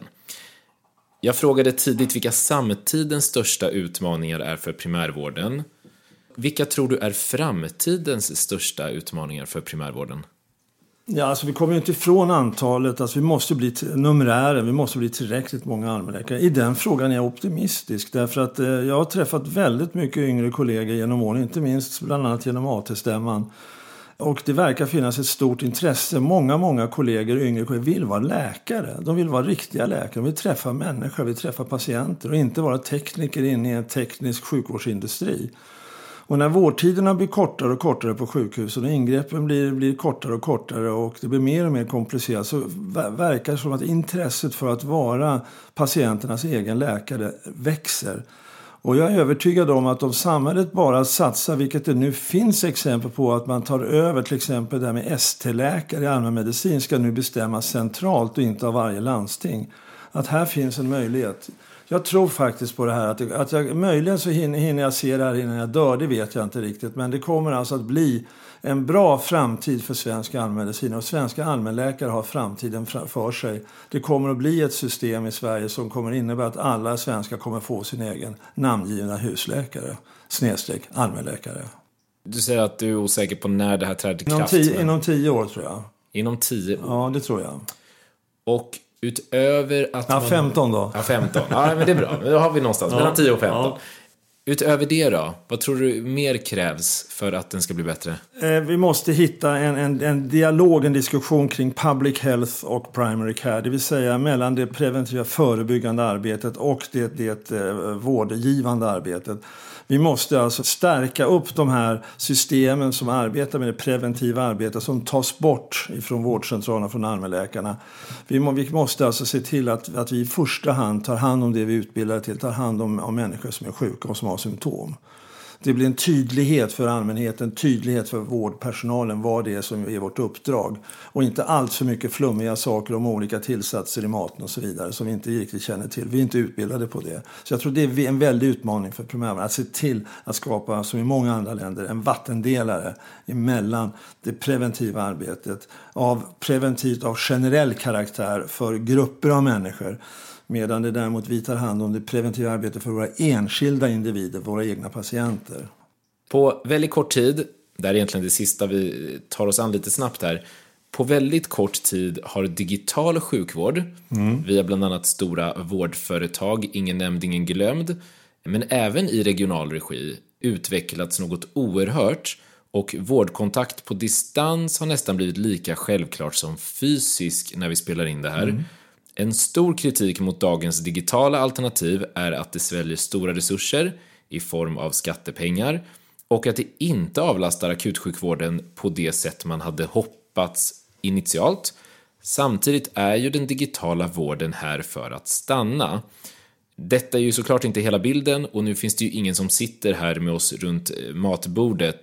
Jag frågade tidigt vilka samtidens största utmaningar är för primärvården. Vilka tror du är framtidens största utmaningar för primärvården? Ja, alltså vi kommer ju inte ifrån antalet. Alltså vi måste bli t- numerären, vi måste bli tillräckligt många allmänläkare. I den frågan är jag optimistisk. Därför att eh, jag har träffat väldigt mycket yngre kollegor genom åren. Inte minst bland annat genom A T-stämman. Och det verkar finnas ett stort intresse. Många, många kollegor, yngre kollegor, vill vara läkare. De vill vara riktiga läkare. De vill träffa människor, vill träffa patienter. Och inte vara tekniker inne i en teknisk sjukvårdsindustri. Och när vårdtiderna blir kortare och kortare på sjukhusen och ingreppen blir, blir kortare och kortare och det blir mer och mer komplicerat, så verkar det som att intresset för att vara patienternas egen läkare växer. Och jag är övertygad om att om samhället bara satsar, vilket det nu finns exempel på, att man tar över till exempel det här med S T-läkare i allmänmedicin ska nu bestämmas centralt och inte av varje landsting. Att här finns en möjlighet. Jag tror faktiskt på det här. Att, att jag, möjligen så hinner, hinner jag se det här innan jag dör, det vet jag inte riktigt. Men det kommer alltså att bli en bra framtid för svenska allmänmedicin. Och svenska allmänläkare har framtiden för sig. Det kommer att bli ett system i Sverige som kommer innebära att alla svenskar kommer få sin egen namngivna husläkare. Snedstreck allmänläkare. Du säger att du är osäker på när det här träder i kraft. Inom tio, inom tio år tror jag. Inom tio år? Ja, det tror jag. Och utöver att ja, man... femton då. Ja, femton. Ja, men det är bra. Då har vi någonstans ja, mellan tio och femton. Ja. Utöver det då, vad tror du mer krävs för att den ska bli bättre? Eh, vi måste hitta en, en, en dialog, en diskussion kring public health och primary care. Det vill säga mellan det preventiva förebyggande arbetet och det, det eh, vårdgivande arbetet. Vi måste alltså stärka upp de här systemen som arbetar med det preventiva arbetet som tas bort från vårdcentralerna, från allmänläkarna. Vi, må, vi måste alltså se till att, att vi i första hand tar hand om det vi utbildar till, tar hand om, om människor som är sjuka och som har symptom. Det blir en tydlighet för allmänheten, tydlighet för vårdpersonalen vad det är som är vårt uppdrag. Och inte allt för mycket flummiga saker om olika tillsatser i maten och så vidare som vi inte riktigt känner till. Vi är inte utbildade på det. Så jag tror det är en väldig utmaning för primärvården att se till att skapa, som i många andra länder, en vattendelare emellan det preventiva arbetet av preventivt av generell karaktär för grupper av människor. Medan det däremot vi tar hand om det preventiva arbetet för våra enskilda individer, våra egna patienter. På väldigt kort tid, det är egentligen det sista vi tar oss an lite snabbt här. På väldigt kort tid har digital sjukvård, mm. via bland annat stora vårdföretag, ingen nämnd, ingen glömd, men även i regional regi, utvecklats något oerhört. Och vårdkontakt på distans har nästan blivit lika självklart som fysisk när vi spelar in det här. Mm. En stor kritik mot dagens digitala alternativ är att det sväljer stora resurser i form av skattepengar och att det inte avlastar akutsjukvården på det sätt man hade hoppats initialt. Samtidigt är ju den digitala vården här för att stanna. Detta är ju såklart inte hela bilden och nu finns det ju ingen som sitter här med oss runt matbordet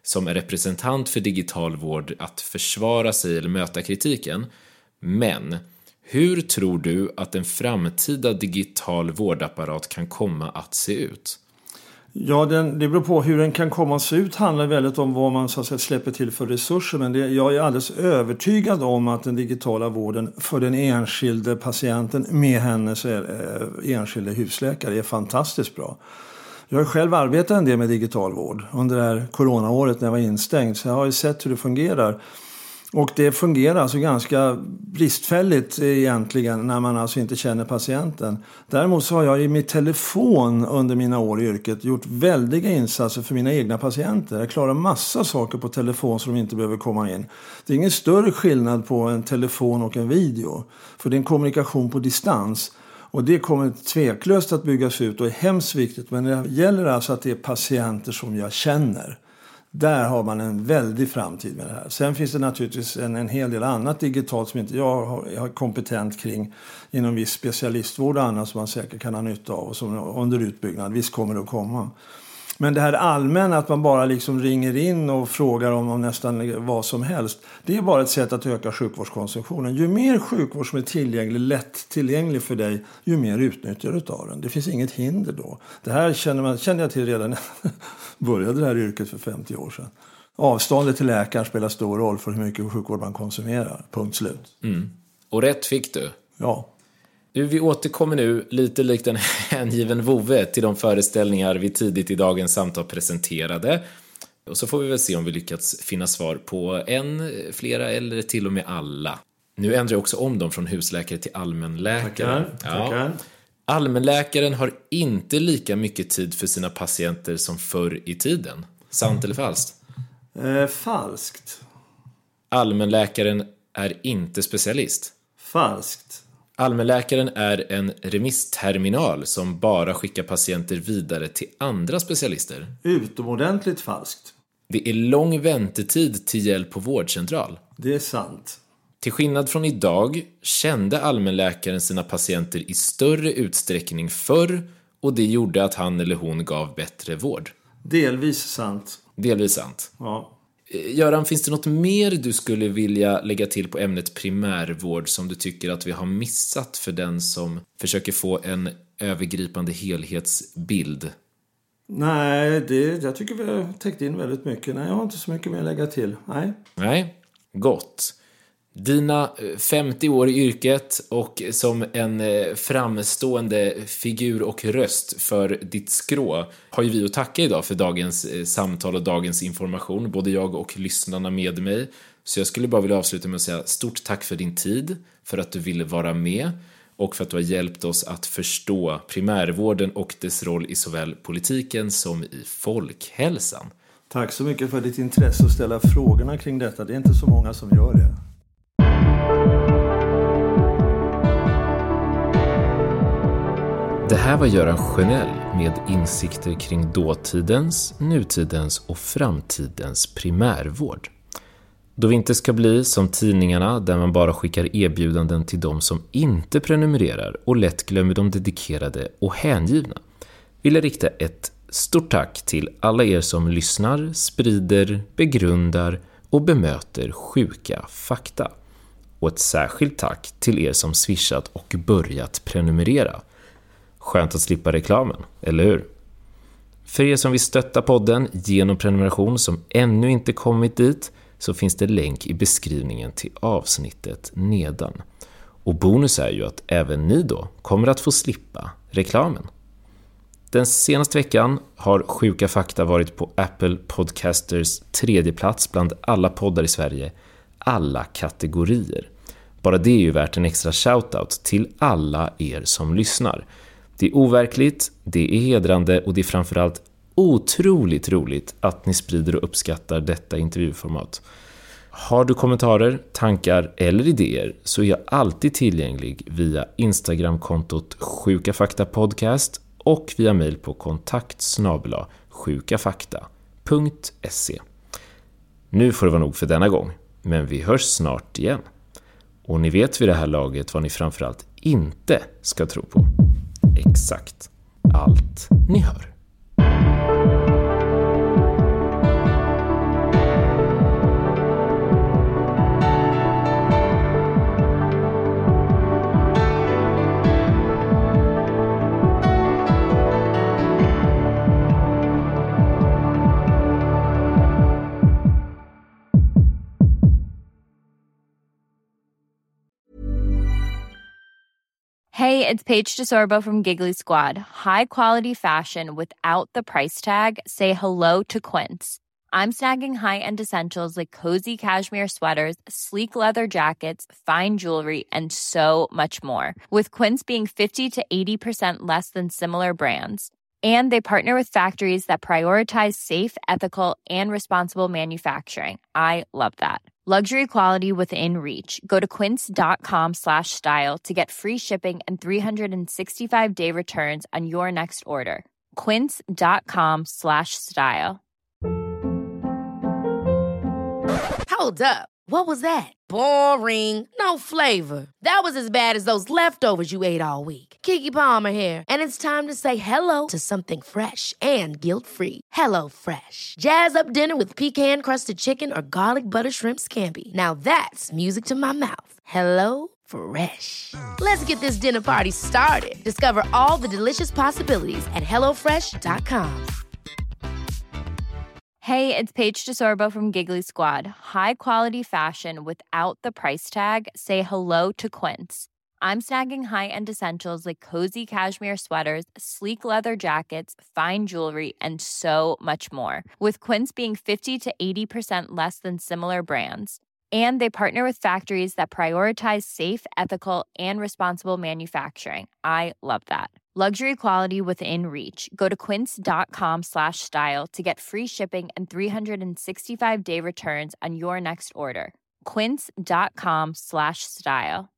som är representant för digital vård att försvara sig eller möta kritiken. Men hur tror du att en framtida digital vårdapparat kan komma att se ut? Ja, den, det beror på hur den kan komma att se ut. Handlar väldigt om vad man så att säga, släpper till för resurser. Men det, jag är alldeles övertygad om att den digitala vården för den enskilde patienten med hennes eh, enskilde husläkare är fantastiskt bra. Jag har själv arbetat en del med digital vård under det här coronaåret när jag var instängd. Så jag har ju sett hur det fungerar. Och det fungerar alltså ganska bristfälligt egentligen när man alltså inte känner patienten. Däremot så har jag i min telefon under mina år i yrket gjort väldiga insatser för mina egna patienter. Jag klarar massa saker på telefon som de inte behöver komma in. Det är ingen större skillnad på en telefon och en video. För det är en kommunikation på distans. Och det kommer tveklöst att byggas ut och är hemskt viktigt. Men det gäller alltså att det är patienter som jag känner. Där har man en väldig framtid med det här. Sen finns det naturligtvis en, en hel del annat digitalt som inte jag har, jag har kompetent kring inom viss specialistvård och annat som man säkert kan ha nytta av och som under utbyggnad. Visst kommer det att komma. Men det här allmänna att man bara liksom ringer in och frågar om, om nästan vad som helst. Det är bara ett sätt att öka sjukvårdskonsumtionen. Ju mer sjukvård som är tillgänglig, lätt tillgänglig för dig, ju mer utnyttjar du av den. Det finns inget hinder då. Det här känner, man, kände jag till redan när jag började det här yrket för femtio år sedan. Avståndet till läkaren spelar stor roll för hur mycket sjukvård man konsumerar. Punkt slut. Mm. Och rätt fick du. Ja. Vi återkommer nu lite likt en hängiven vovve till de föreställningar vi tidigt i dagens samtal presenterade. Och så får vi väl se om vi lyckats finna svar på en, flera eller till och med alla. Nu ändrar jag också om dem från husläkare till allmänläkare. Tackar, tackar. Ja. Allmänläkaren har inte lika mycket tid för sina patienter som förr i tiden. Sant eller falskt? Eh, falskt. Allmänläkaren är inte specialist. Falskt. Allmänläkaren är en remissterminal som bara skickar patienter vidare till andra specialister. Utomordentligt falskt. Det är lång väntetid till hjälp på vårdcentral. Det är sant. Till skillnad från idag kände allmänläkaren sina patienter i större utsträckning förr och det gjorde att han eller hon gav bättre vård. Delvis sant. Delvis sant. Ja. Göran, finns det något mer du skulle vilja lägga till på ämnet primärvård som du tycker att vi har missat för den som försöker få en övergripande helhetsbild? Nej, det, jag tycker vi har täckt in väldigt mycket. Nej, jag har inte så mycket mer att lägga till. Nej. Nej, gott. Dina femtio år i yrket och som en framstående figur och röst för ditt skrå har ju vi att tacka idag för dagens samtal och dagens information, både jag och lyssnarna med mig. Så jag skulle bara vilja avsluta med att säga stort tack för din tid, för att du ville vara med och för att du har hjälpt oss att förstå primärvården och dess roll i såväl politiken som i folkhälsan. Tack så mycket för ditt intresse att ställa frågorna kring detta. Det är inte så många som gör det. Det här var Göran Sjönell med insikter kring dåtidens, nutidens och framtidens primärvård. Då vi inte ska bli som tidningarna där man bara skickar erbjudanden till de som inte prenumererar och lätt glömmer de dedikerade och hängivna, vill jag rikta ett stort tack till alla er som lyssnar, sprider, begrundar och bemöter sjuka fakta. Och ett särskilt tack till er som swishat och börjat prenumerera. Skönt att slippa reklamen, eller hur? För er som vill stötta podden genom prenumeration som ännu inte kommit dit så finns det länk i beskrivningen till avsnittet nedan. Och bonus är ju att även ni då kommer att få slippa reklamen. Den senaste veckan har Sjuka fakta varit på Apple Podcasters tredje plats bland alla poddar i Sverige, alla kategorier. Bara det är ju värt en extra shoutout till alla er som lyssnar. Det är overkligt, det är hedrande och det är framförallt otroligt roligt att ni sprider och uppskattar detta intervjuformat. Har du kommentarer, tankar eller idéer så är jag alltid tillgänglig via Instagramkontot Sjuka fakta podcast och via mejl på kontakt snabel-a sjukafakta punkt se. Nu får det vara nog för denna gång, men vi hörs snart igen. Och ni vet vid det här laget vad ni framförallt inte ska tro på. Exakt allt ni hör. Hey, it's Paige DeSorbo from Giggly Squad. High quality fashion without the price tag. Say hello to Quince. I'm snagging high-end essentials like cozy cashmere sweaters, sleek leather jackets, fine jewelry, and so much more. With Quince being fifty to eighty percent less than similar brands. And they partner with factories that prioritize safe, ethical, and responsible manufacturing. I love that. Luxury quality within reach. Go to quince.com slash style to get free shipping and three sixty-five day returns on your next order. Quince.com slash style. Hold up. What was that? Boring. No flavor. That was as bad as those leftovers you ate all week. Keke Palmer here, and it's time to say hello to something fresh and guilt-free. Hello Fresh. Jazz up dinner with pecan-crusted chicken or garlic butter shrimp scampi. Now that's music to my mouth. Hello Fresh. Let's get this dinner party started. Discover all the delicious possibilities at hello fresh dot com. Hey, it's Paige DeSorbo from Giggly Squad. High quality fashion without the price tag. Say hello to Quince. I'm snagging high-end essentials like cozy cashmere sweaters, sleek leather jackets, fine jewelry, and so much more. With Quince being fifty to eighty percent less than similar brands. And they partner with factories that prioritize safe, ethical, and responsible manufacturing. I love that. Luxury quality within reach. Go to quince.com slash style to get free shipping and three sixty-five day returns on your next order. Quince.com slash style.